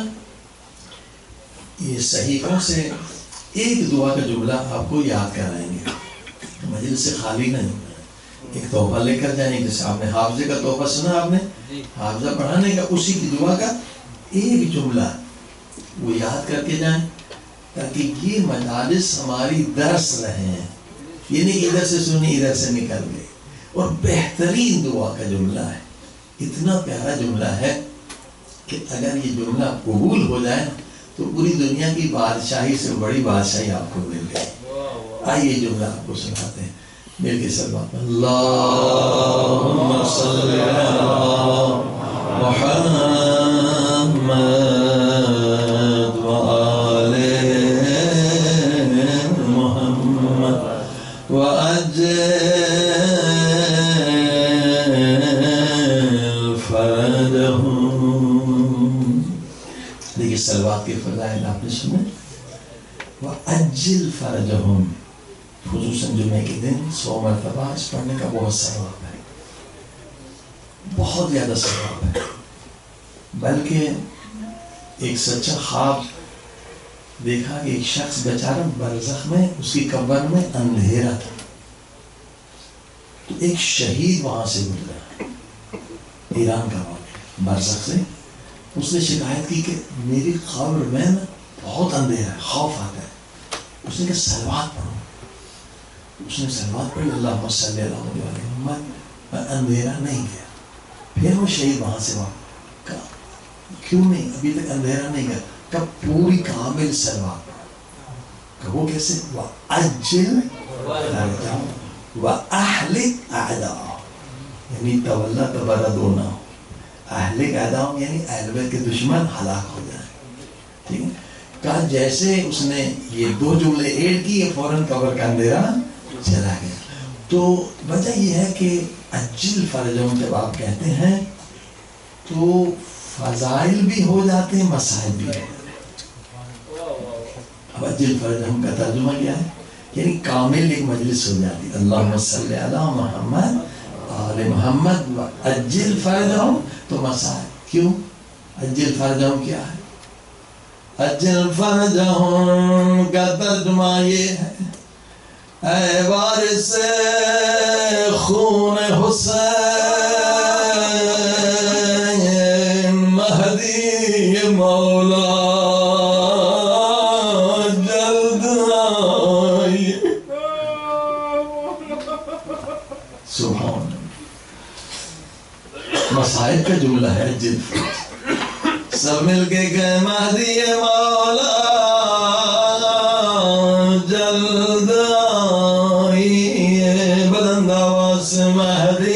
یہ صحیفوں سے ایک دعا کا جملہ آپ کو یاد کرائیں گے، مجلس سے خالی نہیں ہونا، ایک تحفہ لے کر جائیں، جیسے آپ نے حافظے کا تحفہ سنا، آپ نے حافظہ پڑھانے کا، اسی کی دعا کا ایک جملہ وہ یاد کر کے جائیں، تاکہ یہ مجالس ہماری درس رہے ہیں، یہ نہیں ادھر سے سنی ادھر سے نکل گئے۔ اور بہترین دعا کا جملہ ہے، اتنا پیارا جملہ ہے کہ اگر یہ جملہ قبول ہو جائے تو پوری دنیا کی بادشاہی سے بڑی بادشاہی آپ کو مل گئی۔ آئیے جملہ آپ کو سناتے ہیں، مل کے سلوات میں اللہم صلی علی محمد وآل محمد وعجل فرجہم۔ دیکھیں سلوات کے فضائل آپ نے سنے، وعجل فرجہم، خصوصاً جمعہ کے دن سو مرتبہ اس پڑھنے کا بہت ثواب ہے، بہت زیادہ ثواب ہے۔ بلکہ ایک سچا خواب دیکھا کہ ایک شخص بیچارہ برزخ میں، اس کی قبر میں اندھیرا تھا، تو ایک شہید وہاں سے گزرا، ایران کا واقعہ، برزخ سے۔ اس نے شکایت کی کہ میری قبر میں نا بہت اندھیرا ہے، خوف آتا ہے۔ اس نے کہا صلوات پڑھو، اس نے صلوات پڑھی، اللہم صلی علی محمد، میں اندھیرا نہیں گیا۔ پھر وہ شہید وہاں سے واپس کہا کیوں نہیں، ابھی تک اندھیرا نہیں گیا؟ کہا پوری کامل صلوات پڑھو۔ کہ وہ کیسے؟ وَأَجِّلْ فَرْجَهُمْ وَأَحْلِقْ أَعْدَاءَهُمْ، یعنی تولا تبردو نہ ہو، اہلک اعداء یعنی اہل بیت کے دشمن ہلاک ہو جائیں، ٹھیک ہے۔ کہا جیسے اس نے یہ دو جملے ایڈ کی فوراً قبر کا اندھیرا چلا گیا. تو وجہ یہ ہے کہ اجل فرجہم جب آپ کہتے ہیں تو فضائل بھی ہو جاتے ہیں، مسائل بھی ہو جاتے ہیں. اب اجل فرجہم کا ترجمہ کیا ہے؟ یعنی کامل ایک مجلس ہو جاتی ہے. اللہم صلی علی محمد آل محمد اجل فرجہم. تو مسائل کیوں؟ اجل فرجہم کیا ہے؟ اجل فرجہم کا ترجمہ یہ ہے اے وارث خون حسین مہدی مولا جلد آئیے. سبحان مسائل کا جملہ ہے اجل فرجہم. سب مل کے کہ مہدی مولا جلد آئیے. بلند آواز مہدی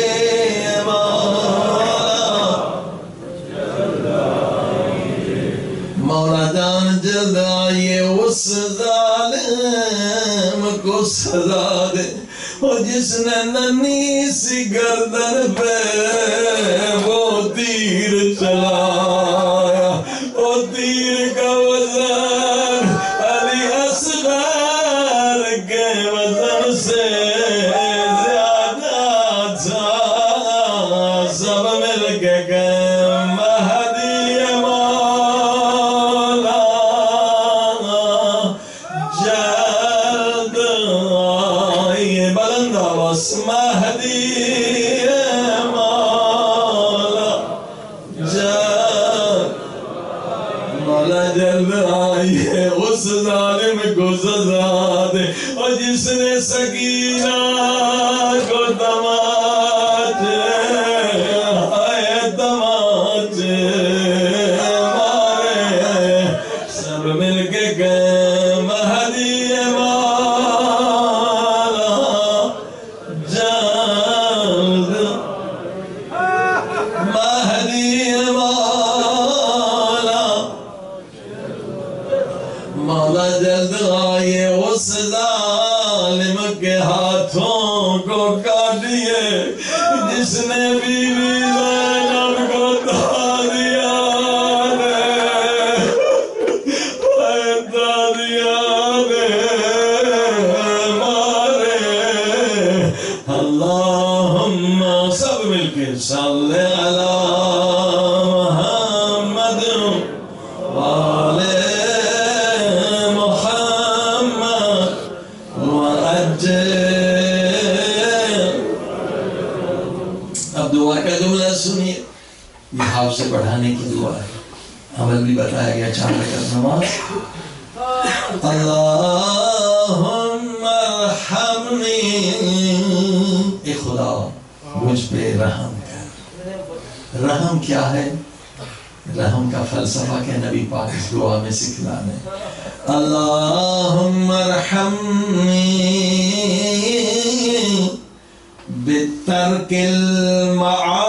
مولا جلد آئیے. مولا جان جلد آئیے. اس ظالم کو سزا دے اور جس نے ننھی سی گردن پہ وہ تیر چلایا. وہ تیر کا وزن علی اصغر کے وزن سے زیادہ تھا. سب مل کے گئے مہدی مولا جلد آئیے. بلند آواز مہدی جلد آئیے. اس ظالم کو سزا دے اور جس نے سکینہ کو تماچے آئے تماچے مارے. سب مل کے گئے مہدی مولا جلد مہدی مولا جلد آئیے. اس ظالم کے ہاتھوں کو کاٹیے جس نے بیوی زینب کو دادیاں دادیاں مارے. اللہم سب مل کے صلی علی محمد والے سنیے. یہ حافظ سے پڑھانے کی دعا ہے. عمل بھی بتایا گیا چار رکعت نماز. اللہم ارحمنی. اے خدا مجھ پہ رحم کر. رحم کیا ہے؟ رحم کا فلسفہ کہ نبی پاک اس دعا میں سکھلانے. اللہم ارحمنی بترک المعاصی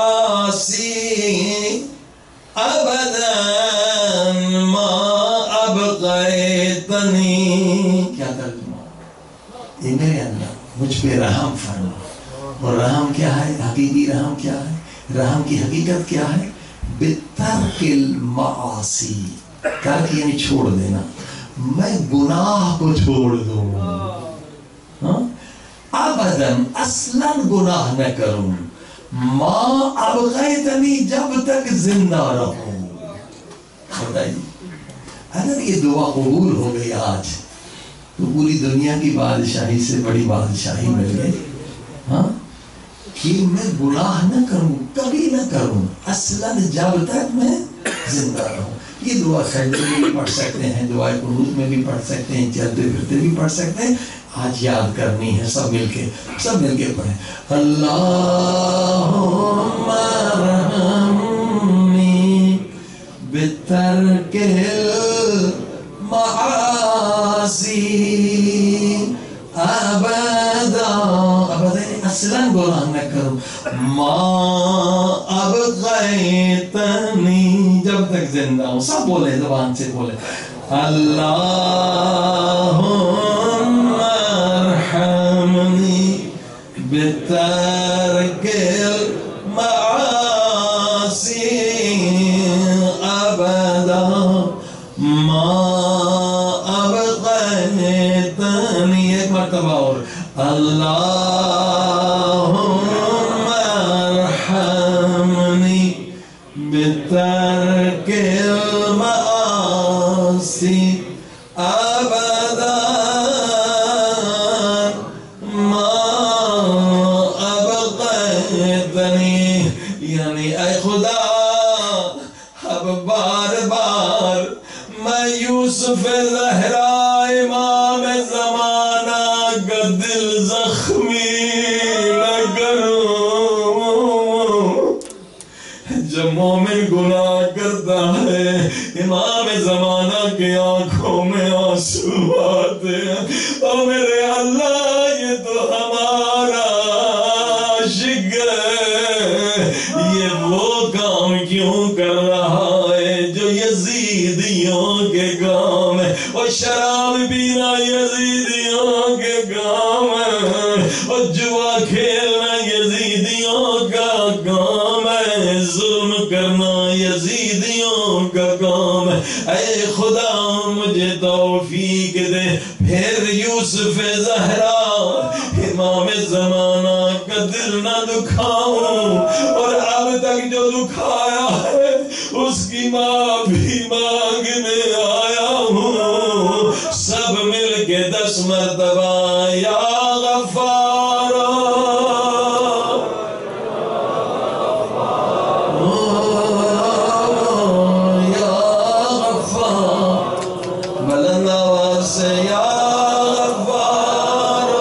ابدا ما ابقیتنی. کیا ترجمہ؟ اے میرے اللہ مجھ پہ رحم فرما. اور رحم کیا ہے؟ حقیقی رحم کیا ہے؟ رحم کی حقیقت کیا ہے؟ بترک المعاصی. ترک یعنی چھوڑ دینا. میں گناہ کو چھوڑ دوں. ہاں ابداً اصلاً گناہ نہ کروں. ما ابغیتنی جب تک زندہ رہوں. بتائیے اگر یہ دعا قبول ہو گئی آج تو پوری دنیا کی بادشاہی سے بڑی بادشاہی مل گئی. ہاں کہ میں گناہ نہ کروں، کبھی نہ کروں، اصلاً جب تک میں زندہ رہوں. یہ دعا سجدے میں بھی پڑھ سکتے ہیں، دعائے قنوت میں بھی پڑھ سکتے ہیں، چلتے پھرتے بھی پڑھ سکتے ہیں. آج یاد کرنی ہے. سب مل کے سب مل کے پڑھیں. اللہم ارحمنی بترک المعاصی ابدا. ابدا اصلاً گناہ نہ کروں. ما ابقیتنی جب تک زندہ ہوں. سب بولے زبان سے بولے. اللهم ارحمني بترك المعاصي أبدا ما أبقيتني. ایک مرتبہ اور اللهم ارحمني بترك المعاصي أبدا ما أبقيتني. یعنی اے خدا اب بار بار میں یوسف زہرا امام زمانہ کا دل زخمی نہ کروں. جب مومن گناہ کرتا ہے امام زمانہ کی آنکھوں میں آنسو آتے ہیں. اور میرے اللہ یہ تو ہمارا عاشق ہے، یہ وہ کام کیوں کر رہا ہے جو یزیدیوں کے کام ہے. اور شراب پینا یزیدیوں کے کام ہے، اور جوا کھیلنا یزیدیوں کا کام ہے، ظلم کرنا یزیدیوں کا کام ہے. اے خدا مجھے توفیق دے پھر یوسف زہرا امام زمانہ کا دل نہ دکھاؤں، اور اب تک جو دکھایا ہے اس کی معافی مانگنے آیا ہوں. سب مل کے دس مرتبہ یا غفار یا غفار، بلند آواز سے یا غفار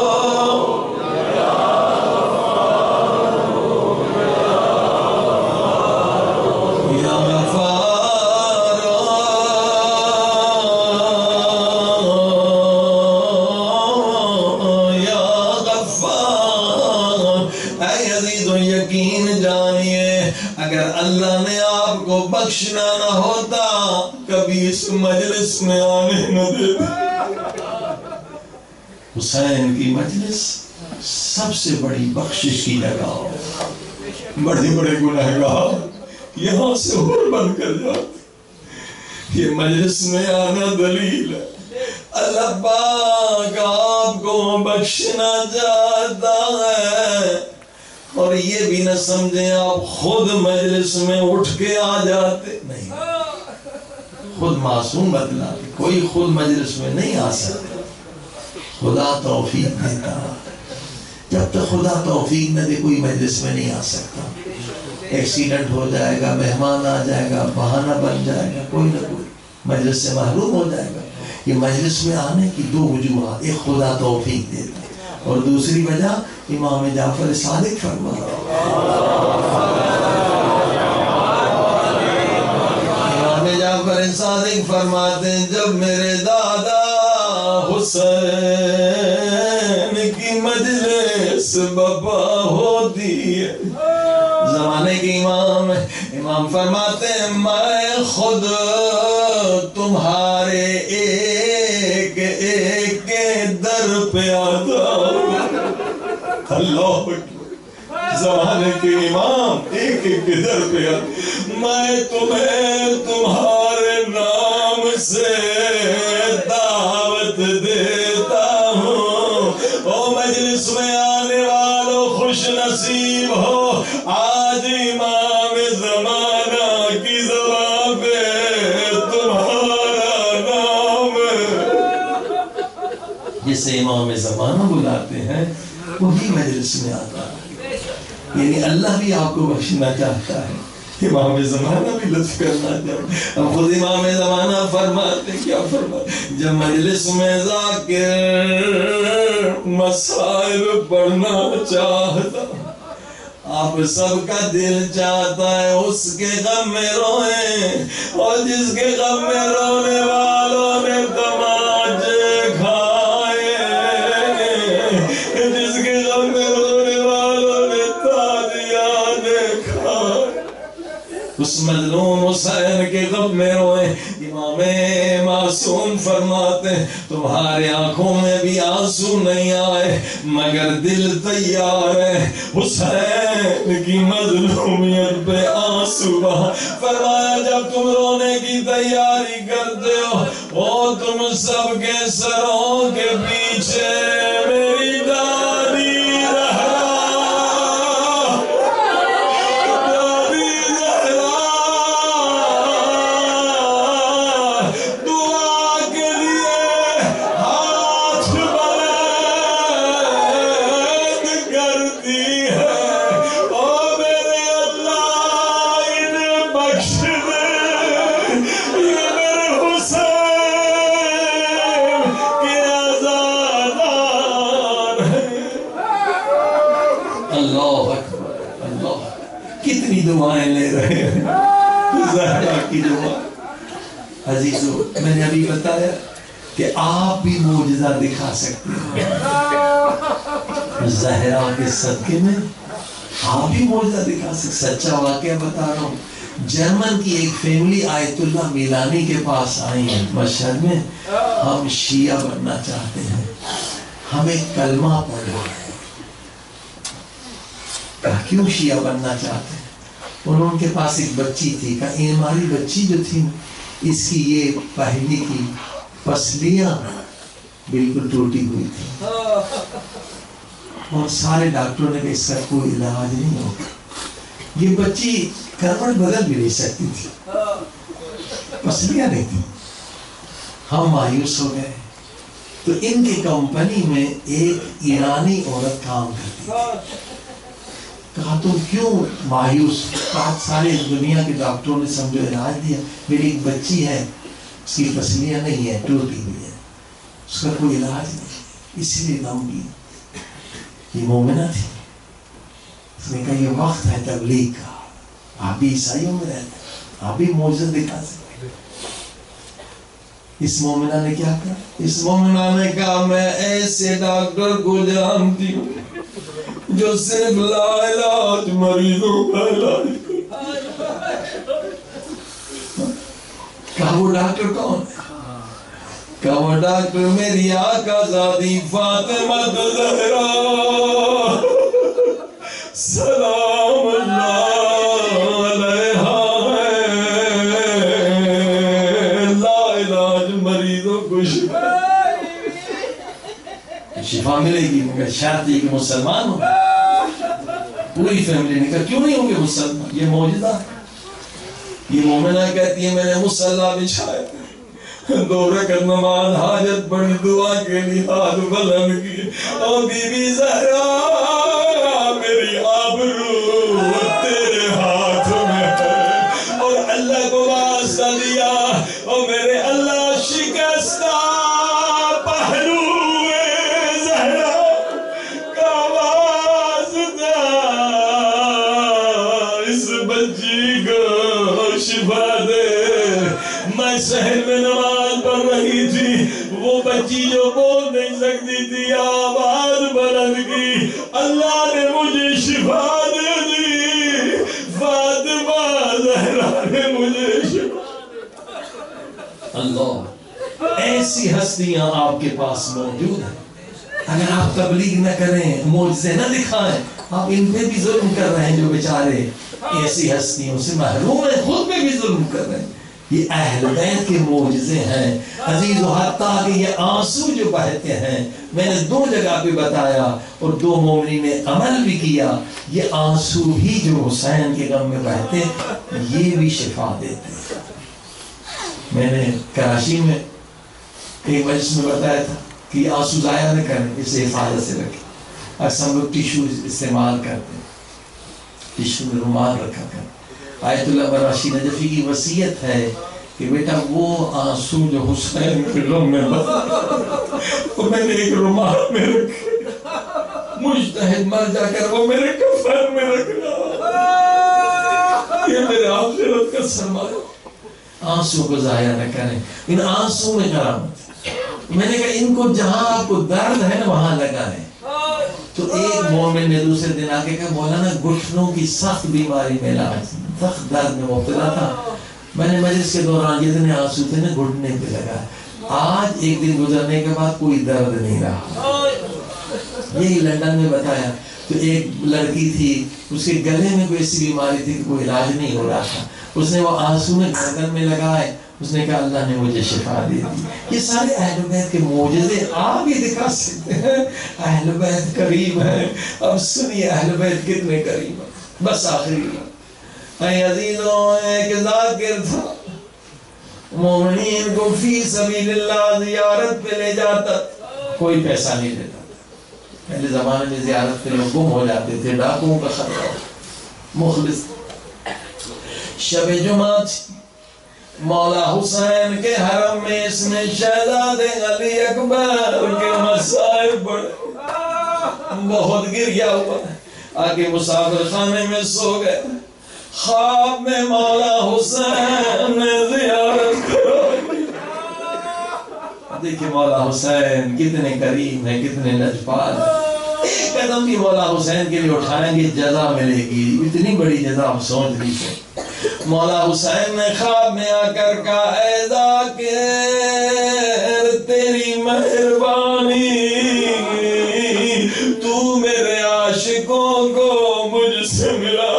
یا غفار یا غفار. اے عزیز و یقین جانیے اگر اللہ نے آپ کو بخشنا نہ ہوتا کبھی اس مجلس میں آنے نہ دیتے. حسین کی مجلس سب سے بڑی بخشش کی جگہ، بڑے بڑے گناہگار یہاں سے ہور بن کر جاتے. یہ مجلس میں آنا دلیل ہے اللہ پاک آپ کو بخشنا چاہتا ہے. اور یہ بھی نہ سمجھیں آپ خود مجلس میں اٹھ کے آ جاتے نہیں، خود معصوم بدلاتے، کوئی خود مجلس میں نہیں آ سکتا. خدا توفیق دیتا، جب تک خدا توفیق نہ دے کوئی مجلس میں نہیں آ سکتا. ایکسیڈنٹ ہو جائے گا، مہمان آ جائے گا، بہانہ بن جائے گا، کوئی نہ کوئی مجلس سے محروم ہو جائے گا. یہ مجلس میں آنے کی دو وجوہات، ایک خدا توفیق دیتا اور دوسری وجہ امام جعفر صادق فرماتا. امام جعفر صادق فرماتے ہیں جب میرے دادا حسین کی مجلس بپا ہوتی ہے، زمانے کے امام امام فرماتے ہیں میں خود تمہارے ایک ایک کے در پہ آتا ہوں. اللہ زمانے کے امام ایک ایک کے در پہ آتا، میں تمہیں تمہارے نام سے دعوت دیتا ہوں. او مجلس میں آنے والوں خوش نصیب ہو، آج امام زمانہ کی زبان پہ تمہارا نام. جسے امام زمانہ بلاتے ہیں وہی مجلس میں آتا ہے. یعنی اللہ بھی آپ کو بخشنا چاہتا ہے، امام زمانہ بھی لطف کرنا چاہتا ہے. اب خود امام زمانہ فرماتے کیا فرماتے، جب مجلس میں ذاکر مسائل پڑھنا چاہتا، آپ سب کا دل چاہتا ہے اس کے غم میں روئیں، اور جس کے غم میں رونے والوں نے تماچے کھائے، جس کے غم میں رونے والوں نے تالیاں کھائے، اس مظلوم اس حسین کے غم میں روئیں. امام معصوم فرماتے ہیں تمہارے آنکھوں میں بھی آنسو نہیں آئے مگر دل تیار ہے حسین کی مظلومیت پہ آنسو بہا. فرمایا جب تم رونے کی تیاری کرتے ہو وہ تم سب کے سروں کے پیچھے میری دادی دعائیں لے رہے ہیں زہرا کی دعا. عزیزو میں نے ابھی بتایا کہ آپ بھی معجزہ دکھا سکتے ہیں. زہرا کے صدقے میں آپ بھی معجزہ دکھا سکتے. سچا واقعہ بتا رہا ہوں. جرمن کی ایک فیملی آیت اللہ میلانی کے پاس آئی ہیں مشہد میں. ہم شیعہ بننا چاہتے ہیں ہمیں کلمہ پڑھنا ہے. کیوں شیعہ بننا چاہتے ہیں؟ ان کے پاس ایک بچی تھی. کہا ہماری بچی جو تھی اس کی یہ پہلی کی پسلیاں بالکل ٹوٹی ہوئی تھی اور سارے ڈاکٹروں نے کہا اس کا کوئی علاج نہیں ہوگا. یہ بچی کروٹ بدل بھی نہیں سکتی تھی, پسلیاں نہیں تھی. ہم مایوس ہو گئے. تو ان کی کمپنی میں ایک ایرانی عورت کام کرتی تھی. کہا تم کیوں مایوس؟ کہا سارے دنیا کے ڈاکٹروں نے سمجھو علاج دیا, میری ایک بچی ہے اس کی پسلیاں نہیں ہے, ٹوٹی ہوئی ہے, اس کا کوئی علاج نہیں, اسی لیے غم کی. یہ مومنہ تھی. اس نے کہا یہ وقت ہے تبلیغ کا, آپ بھی عیسائیوں میں رہتے ہیں, آپ بھی معجزہ دکھا سکتے ہیں. اس مومنہ نے کیا کہا؟ اس مومنہ نے کہا میں ایسے ڈاکٹر کو جانتی ہوں جو صرف لا علاج مریضوں کا علاج. کہا وہ ڈاکٹر کون ہے؟ کہا وہ ڈاکٹر میری آقا زادی فاطمہ زہرا سلام اللہ علیہا ہے. لا علاج مریضوں کو شفا شفا ملے گی مگر شرط یہ کہ مسلمان ہو. پوری فیملی نے کہا کیوں نہیں ہوں گے مسلمان؟ یہ معجزہ ہے. یہ مومنہ کہتی ہے میں نے مصلی بچھائے دو رکعت نماز حاجت پڑھی دعا کے لیے ہاتھ بلند کی اور بی بی زہرا میری آبرو تیرے ہاتھ میں ہے اور اللہ کو واسطہ دیا اور میرے اللہ شکستہ شہر میں نماز پڑھ رہی تھی. وہ بچی جو بول نہیں سکتی تھی آواز بلند کی, اللہ نے مجھے شفا دے دی. فاطمہ زہرا نے مجھے شفا دے دی. اللہ ایسی ہستیاں آپ کے پاس موجود ہیں. اگر آپ تبلیغ نہ کریں, معجزے نہ دکھائیں, آپ ان پہ بھی ظلم کر رہے ہیں جو بیچارے ایسی ہستیوں سے محروم ہیں, خود پہ بھی ظلم کر رہے ہیں. یہ اہل بیت کے معجزے ہیں عزیز. و حتیٰ کہ یہ آنسو جو بہتے ہیں, میں نے دو جگہ پہ بتایا اور دو مومنین نے عمل بھی کیا. یہ آنسو ہی جو حسین کے غم میں بہتے یہ بھی شفا دیتے. میں نے کراچی میں ایک مجلس میں بتایا تھا کہ یہ آنسو ضائع نہ کریں, اسے حفاظت سے رکھیں. اکثر ہم لوگ ٹیشو استعمال کرتے ہیں, ٹیشو میں رومال رکھا کریں. آیت اللہ براشی نجفی کی وصیت ہے کہ بیٹا وہ آنسو جو حسین کے غم میں بہتے وہ میں نے ایک رومال میں رکھے, مجتہد مر جا کر وہ میرے کفن میں رکھنا, یہ میرے آخرت کا سرمایہ. آنسو کو ضائع نہ کریں. ان آنسو میں کرامت. میں نے کہا ان کو جہاں آپ کو درد ہے نا وہاں لگائیں. تو ایک مومن نے دوسرے دن آ کے کہا مولانا گھٹنوں کی سخت بیماری میں علاج, سخت درد میں مبتلا تھا, میں نے مجلس کے دوران جتنے آنسو تھے نا گھٹنے پہ لگا. آج ایک دن گزرنے کے بعد کوئی درد نہیں رہا. یہی لندن میں بتایا تو ایک لڑکی تھی, اس کے گلے میں کوئی ایسی بیماری تھی کہ کوئی علاج نہیں ہو رہا تھا. اس نے وہ آنسو میں گردن میں لگائے, اس نے کہا اللہ نے مجھے شفا دے دی. یہ سارے اہل بیت کے معجزے آپ بھی دکھا سکتے ہیں. اہل بیت کریم ہے. اب سنیے اہل بیت کتنے کریم ہے. بس آخری اے عزیزوں, ایک ذاکر تھا, مومنین کو فی سبیل اللہ زیارت پہ لے جاتا, کوئی پیسہ نہیں لیتا. پہلے زمانے میں زیارت پہ لوگ گم ہو جاتے تھے, ڈاکوؤں کا خطرہ. مخلص شب جمعہ تھی, مولا حسین کے حرم میں اس نے شہزادے علی اکبر کے مسائب بڑھے, بہت گریا ہوا, آگے مسافر خانے میں سو گئے. خواب میں مولا حسین نے زیارت کرائی. دیکھیں مولا حسین کتنے کریم ہیں, کتنے لجپال ہیں. ایک قدم بھی مولا حسین کے لیے اٹھائیں گے جزا ملے گی, اتنی بڑی جزا ہم سوچ نہیں سکتے. مولا حسین نے خواب میں آ کر کہا اے ذاکر تیری مہربانی, تو میرے عاشقوں کو مجھ سے ملا.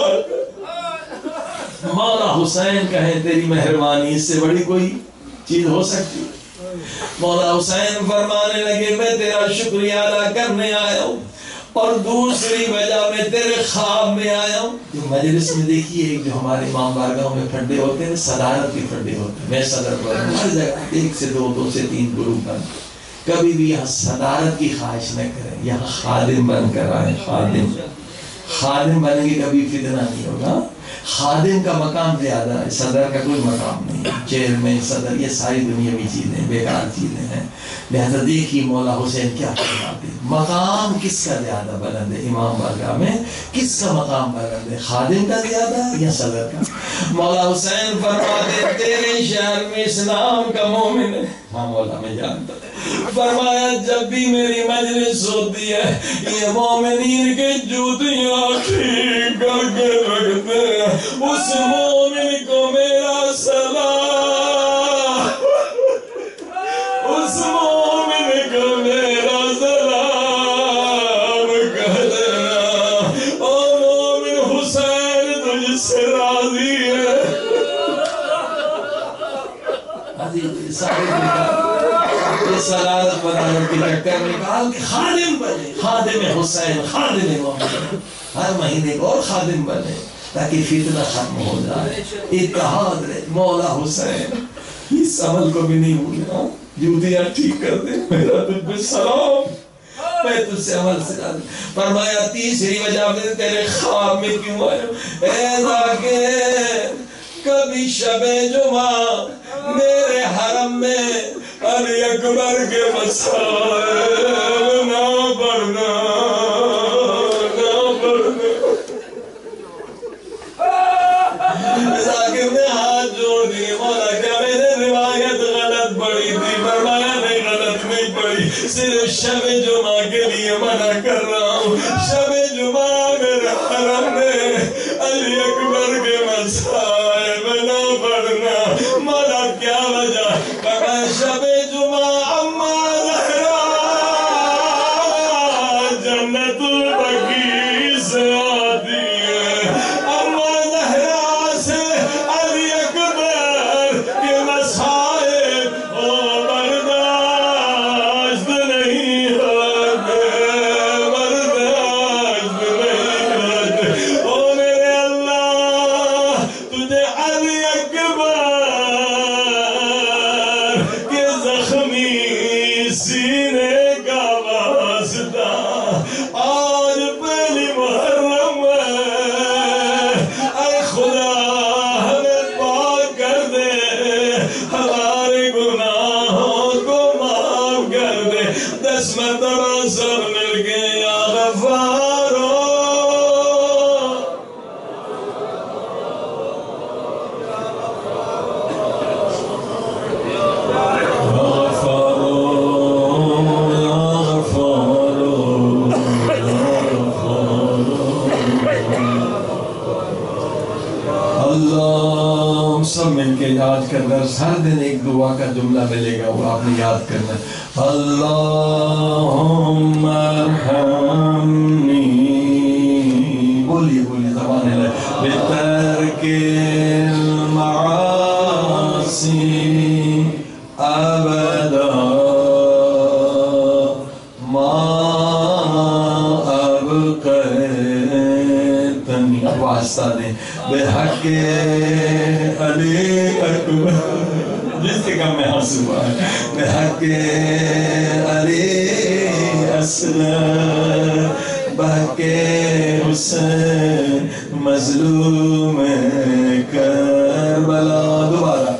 مولا حسین کہیں تیری مہربانی, اس سے بڑی کوئی چیز ہو سکتی. مولا حسین فرمانے لگے میں تیرا شکریہ ادا کرنے آیا ہوں, اور دوسری وجہ میں تیرے خواب میں آیا ہوں. جو مجلس میں دیکھیے ایک جو ہمارے امام بارگاہوں میں پھڈے ہوتے ہیں, صدارت کے پھڈے ہوتے ہیں. میں صدر بن ہر جگہ ایک سے دو, دو سے تین گروپ بن. کبھی بھی یہاں صدارت کی خواہش نہ کریں, یہاں خادم بن کر آئیں. خادم خادم بنیں گے کبھی فتنہ نہیں ہوگا. خادم کا مقام زیادہ ہے, صدر کا کوئی مقام نہیں ہے. چیئرمین, صدر, یہ ساری دنیاوی چیزیں بیکار چیزیں ہیں. لہذا دیکھیے مولا حسین کیا فرماتے ہیں, مقام کس کا زیادہ بلند ہے امام بارگاہ میں, کس کا مقام بلند ہے, خادم کا زیادہ یا صدر کا؟ مولا حسین فرماتے ہیں تیرے شہر میں اسلام کا مومن ہے. ہاں مولا میں جانتا. فرمایا جب بھی میری مجلس ہوتی ہے یہ مومنین کے جوتیاں ٹھیک کر کے رکھتے ہیں, اس مومن کو میرا سلام, اس مومن کو میرا سلام کہہ دینا, او مومن حسین تجھ سے راضی ہے. صدارت بنانے کے چکر نکال کے خادم بنے, خادم حسین, خادم محمد. ہر مہینے کو اور خادم بنے تاکہ فتنہ ختم ہو جائے, اتحاد رہے. مولا حسین اس عمل کو بھی نہیں بھولنا, جوتیاں ٹھیک کر دے, میرا تجھ پہ سلام, میں تجھ سے عمل سے راضی. فرمایا تیسری وجہ میں تیرے خواب میں کیوں آیا, اے ذاکر کبھی شب جمعہ میرے حرم میں علی اکبر کے مسائل نہ پڑھنا, نہ پڑھنا. ذاکر نے ہاتھ جوڑ دیے, مولا کیا میں نے روایت غلط پڑھی تھی؟ فرمایا نہیں, غلط نہیں پڑھی, صرف شب جمعہ کے لیے منع کر رہا ہوں. شب جمعہ میرے حرم میں علی اکبر کے مسائل نہ پڑھنا. مولا کیا وجہ؟ فرمایا شب جمعہ اما زہرا جنت البقیع سے آتی ہے, اما زہرا سے علی اکبر کے مسائل او برداشت نہیں ہوتے, برداشت نہیں ہوتے. او میرے اللہ تجھے علی اکبر کے زخمی سینے کا واسطہ آج پہلی محرم ہے, اے خدا ہمیں پاک کر دے, ہمارے گناہوں کو معاف کر دے. دس مرتبہ سب مل کے یا غفارو, اللہ. سب مل کے نماز کا درس ہر دن ایک دعا کا جملہ ملے گا، وہ آپ نے یاد کرنا ہے۔ اللہم ارحمنی، بولیے بولیے زبان ہے، بترک المعاصی ابدا ما ابقیتنی، واسطہ دیں، بحق علی اکبر، جس سے کم میں حاصل ہوا ہے، بحق علی اسلام، بحق حسین مظلوم کربلا، دوبارہ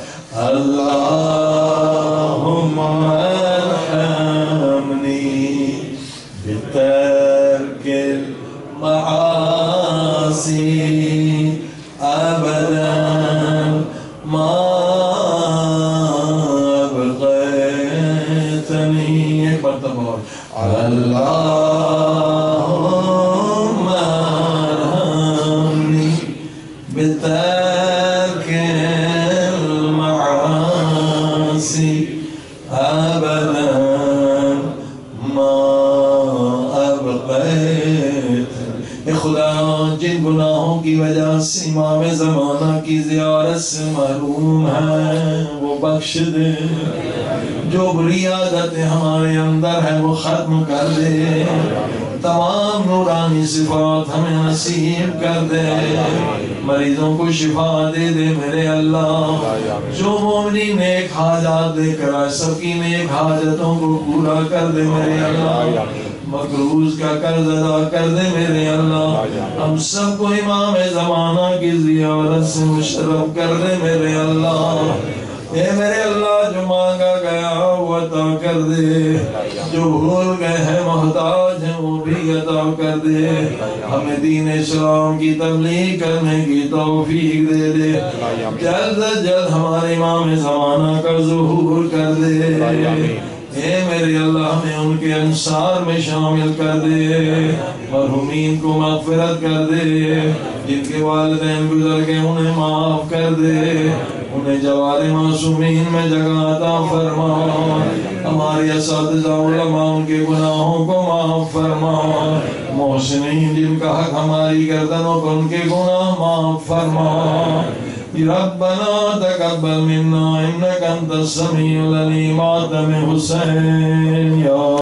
اللہم ارحمنی بترک المعاصی ابدا ما ابقیتنی، ایک مرتبہ اور، اللہم ارحمنی بترک المعاصی ابدا ما ابقیتنی۔ اے خدا، جن گناہوں کی وجہ سے امام زمانہ کی زیارت سے محروم ہیں وہ بخش دے، جو بری عادتیں ہمارے اندر ہیں وہ ختم کر دے، تمام نورانی صفات ہمیں نصیب کر دے، مریضوں کو شفا دے دے میرے اللہ، جو مومنین نیک حاجات دے کر آئے سب کی نیک حاجتوں کو پورا کر دے میرے اللہ، مقروض کا قرض ادا کر دے میرے اللہ، ہم سب کو امام زمانہ کی زیارت سے مشرف کر دے میرے اللہ، اے میرے اللہ جو مانگا گیا وہ عطا کر دے، جو بھول گئے ہیں محتاج ہیں وہ بھی عطا کر دے، ہمیں دین اسلام کی تبلیغ کرنے کی توفیق دے دے، جلد از جلد ہمارے امام زمانہ کا ظہور کر دے، اے میرے اللہ ہمیں ان کے انصار میں شامل کر دے، مرحومین کو مغفرت کر دے، جن کے والدین گزر گئے انہیں معاف کر دے، انہیں جوار معصومین میں جگہ عطا فرما، ہماری اساتذہ علماء ان کے گناہوں کو معاف فرما، محسنین جن کا حق ہماری گردنوں کو ان کے گناہ معاف فرما، ربنا تقبل منا انك انت السميع العليم، ماتم حسین یا